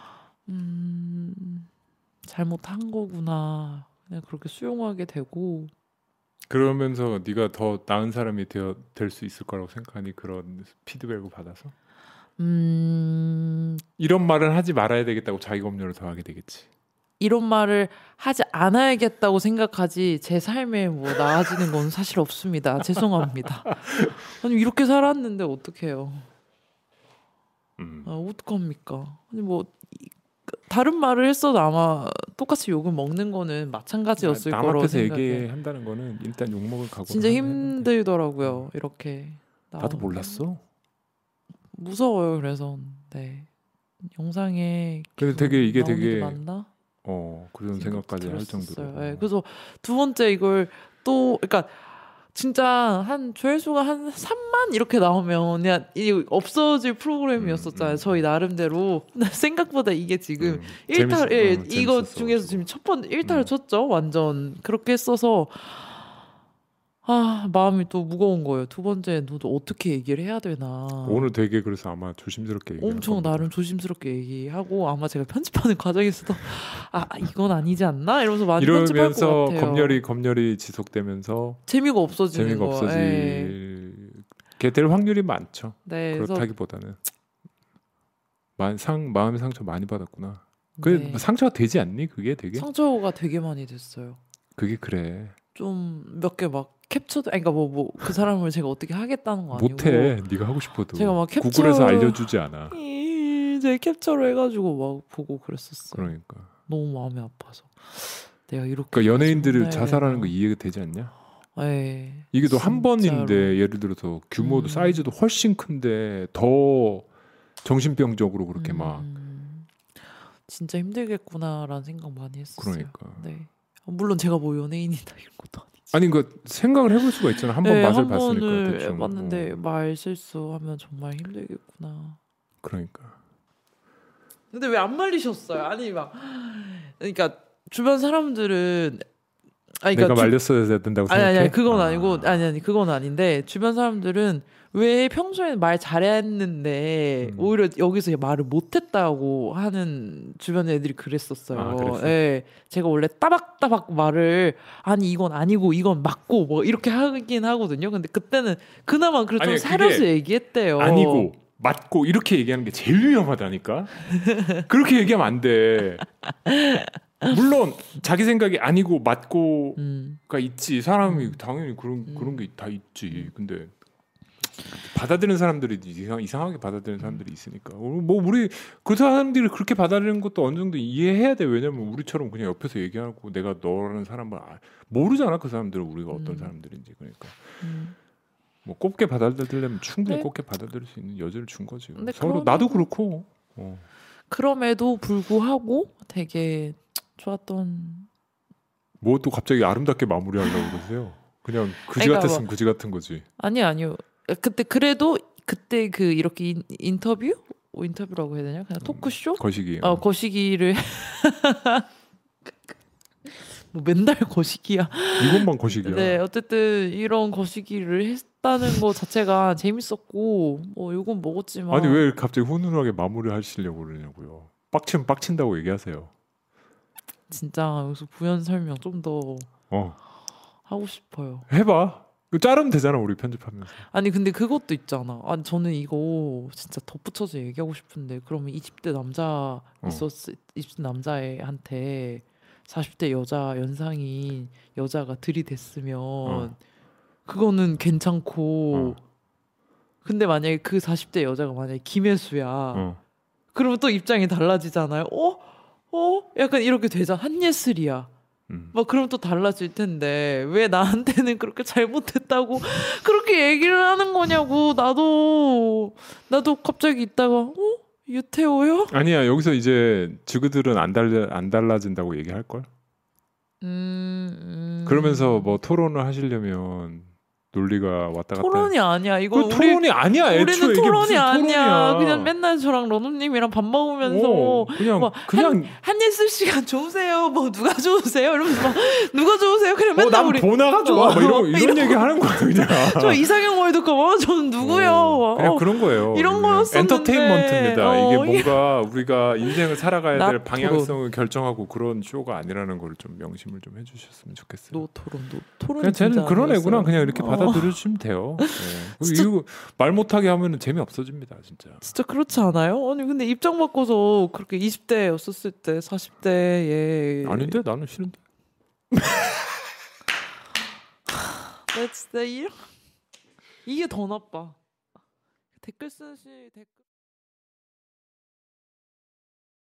음 잘못한 거구나 그냥 그렇게 수용하게 되고 그러면서 네가 더 나은 사람이 되어 될 수 있을 거라고 생각하니 그런 피드백을 받아서 음 이런 말은 하지 말아야 되겠다고 자기 검열을 더 하게 되겠지. 이런 말을 하지 않아야겠다고 생각하지 제 삶에 뭐 나아지는 건 사실 없습니다. 죄송합니다. 아니 이렇게 살았는데 어떡해요. 음. 아, 어떡합니까? 아니 뭐 이- 다른 말을 했어도 아마 똑같이 욕을 먹는 거는 마찬가지였을 남 거라고 앞에서 생각해. 얘기한다는 거는 일단 욕 먹을 각오. 진짜 힘들더라고요. 이렇게 나도 나오는 몰랐어. 무서워요. 그래서 네 영상에 근데 계속 되게 이게 나오는 게 되게 맞나? 어 그런 생각까지 할 정도로. 들었었어요. 네, 그래서 두 번째 이걸 또 그러니까 진짜 한 조회수가 한 삼만 이렇게 나오면 그냥 이 없어질 프로그램이었었잖아요. 음, 음. 저희 나름대로 생각보다 이게 지금 음, 일탈 재밌- 예, 어, 이거 재밌었어, 중에서 그거. 지금 첫 번 일탈을 음. 쳤죠. 완전 그렇게 했어서 아 마음이 또 무거운 거예요. 두 번째 너도 어떻게 얘기를 해야 되나. 오늘 되게 그래서 아마 조심스럽게 얘기할 엄청 겁니다. 나름 조심스럽게 얘기하고 아마 제가 편집하는 과정에서도 아 이건 아니지 않나 이러면서 많이 편집할 것 이러면서 같아요. 검열이 검열이 지속되면서 재미가 없어지는 재미가 거예요. 예. 없어질 그게 될 확률이 많죠. 네, 그렇다기보다는 마, 상 마음의 상처 많이 받았구나. 그 네. 상처가 되지 않니? 그게 되게 상처가 되게 많이 됐어요. 그게 그래. 좀 몇 개 막 캡처도 아니, 그러니까 뭐 뭐 그 사람을 제가 어떻게 하겠다는 거 아니고 못해. 네가 하고 싶어도 제가 막 캡처 구글에서 알려주지 않아. 제 캡처를 해가지고 막 보고 그랬었어요. 그러니까 너무 마음이 아파서 내가 이렇게 그러니까 연예인들을 혼나야 자살하는 되나. 거 이해가 되지 않냐? 네, 이게 또 한 진짜로. 번인데 예를 들어서 규모도 음. 사이즈도 훨씬 큰데 더 정신병적으로 그렇게 막 음, 진짜 힘들겠구나라는 생각 많이 했었어요. 그러니까 네. 물론 제가 뭐 연예인이다 이런 것도 아니지. 아니 그 생각을 해볼 수가 있잖아. 한 번 네, 맛을 한 봤으니까 번을 대충. 봤는데 어. 말 실수하면 정말 힘들겠구나. 그러니까 근데 왜 안 말리셨어요? 아니 막 그러니까 주변 사람들은 아니, 내가 그러니까 주- 말렸어야 된다고 아니 생각해? 아니 아니, 그건 아. 아니고 아니 아니 그건 아닌데 주변 사람들은 왜 평소에는 말 잘했는데 음. 오히려 여기서 말을 못했다고 하는 주변 애들이 그랬었어요. 아, 그랬어? 예, 제가 원래 따박따박 말을 아니 이건 아니고 이건 맞고 뭐 이렇게 하긴 하거든요. 근데 그때는 그나마 그래도 좀 아니, 사려서 그게 얘기했대요. 아니고 맞고 이렇게 얘기하는 게 제일 위험하다니까. 그렇게 얘기하면 안 돼. 물론 자기 생각이 아니고 맞고가 음. 있지. 사람이 음. 당연히 그런 음. 그런 게 다 있지. 근데 받아들이는 사람들이 이상, 이상하게 받아들이는 사람들이 있으니까. 뭐 우리 그 사람들이 그렇게 받아들이는 것도 어느 정도 이해해야 돼. 왜냐면 우리처럼 그냥 옆에서 얘기하고 내가 너라는 사람을 아- 모르잖아. 그 사람들은 우리가 어떤 음. 사람들인지. 그러니까 음. 뭐 곱게 받아들이려면 충분히 네. 곱게 받아들일 수 있는 여지를 준 거지. 근데 서로 그럼에도- 나도 그렇고. 어. 그럼에도 불구하고 되게 좋았던 뭐 또 갑자기 아름답게 마무리하려고 그러세요? 그냥 그지 그러니까 같았으면 뭐- 그지 같은 거지. 아니 아니요. 그때 그래도 그때 그 이렇게 인, 인터뷰 뭐 인터뷰라고 해야 되냐? 그냥 토크쇼? 거시기. 어 거시기를 뭐 맨날 거시기야. 이것만 거시기야. 네 어쨌든 이런 거시기를 했다는 거 자체가 재밌었고 뭐 요건 먹었지만 아니 왜 갑자기 훈훈하게 마무리하시려고 그러냐고요. 빡치면 빡친다고 얘기하세요. 진짜 여기서 부연 설명 좀 더 어 하고 싶어요. 해봐. 이거 자르면 되잖아 우리 편집하면서. 아니 근데 그것도 있잖아. 아니 저는 이거 진짜 덧붙여서 얘기하고 싶은데 그러면 이십 대 남자 있었 이십 대 남자애한테 사십 대 여자 연상인 여자가 들이댔으면 어. 그거는 괜찮고 어. 근데 만약에 그 사십 대 여자가 만약에 김혜수야 어. 그러면 또 입장이 달라지잖아요. 어? 어? 약간 이렇게 되잖아. 한예슬이야. 음. 막 그럼 또 달라질 텐데 왜 나한테는 그렇게 잘못했다고 그렇게 얘기를 하는 거냐고. 나도 나도 갑자기 있다가 어? 유태호요? 아니야 여기서 이제 지그들은 안 달라 안 달라진다고 얘기할 걸. 음, 음... 그러면서 뭐 토론을 하시려면 논리가 왔다 갔다. 토론이 아니야. 이거 그 우리 토론이 아니야. 애초에 우리는 이게 토론이 무슨 아니야. 토론이야. 그냥 맨날 저랑 러너님이랑 밥 먹으면서 어, 그냥 뭐 그냥 한예슬 씨가 좋으세요. 뭐 누가 좋으세요? 이러면서 막 누가 좋으세요? 그냥 어, 맨날 난 우리 보나가 좋아. 뭐 이런 이런 이런 얘기 하는 거야 그냥. 저 이상형 월드컵 어, 저는 누구요? 어, 그냥 어, 그런 거예요. 이런 이게. 거였었는데. 엔터테인먼트입니다. 어, 이게 뭔가 우리가 인생을 살아가야 될 나 방향성을 결정하고 그런 쇼가 아니라는 걸 좀 명심을 좀 해주셨으면 좋겠어요. 노 토론 노 토론 그냥 쟤는 그런 애구나. 그냥 이렇게 어. 받아들여주시면 돼요. 네. 진짜- 이거 말 못하게 하면은 재미 없어집니다, 진짜. 진짜 그렇지 않아요? 아니 근데 입장 바꿔서 그렇게 이십 대였었을 때 사십 대에 아닌데 나는 싫은데. 나 진짜 이 이게 더 나빠. 댓글 쓰시 댓글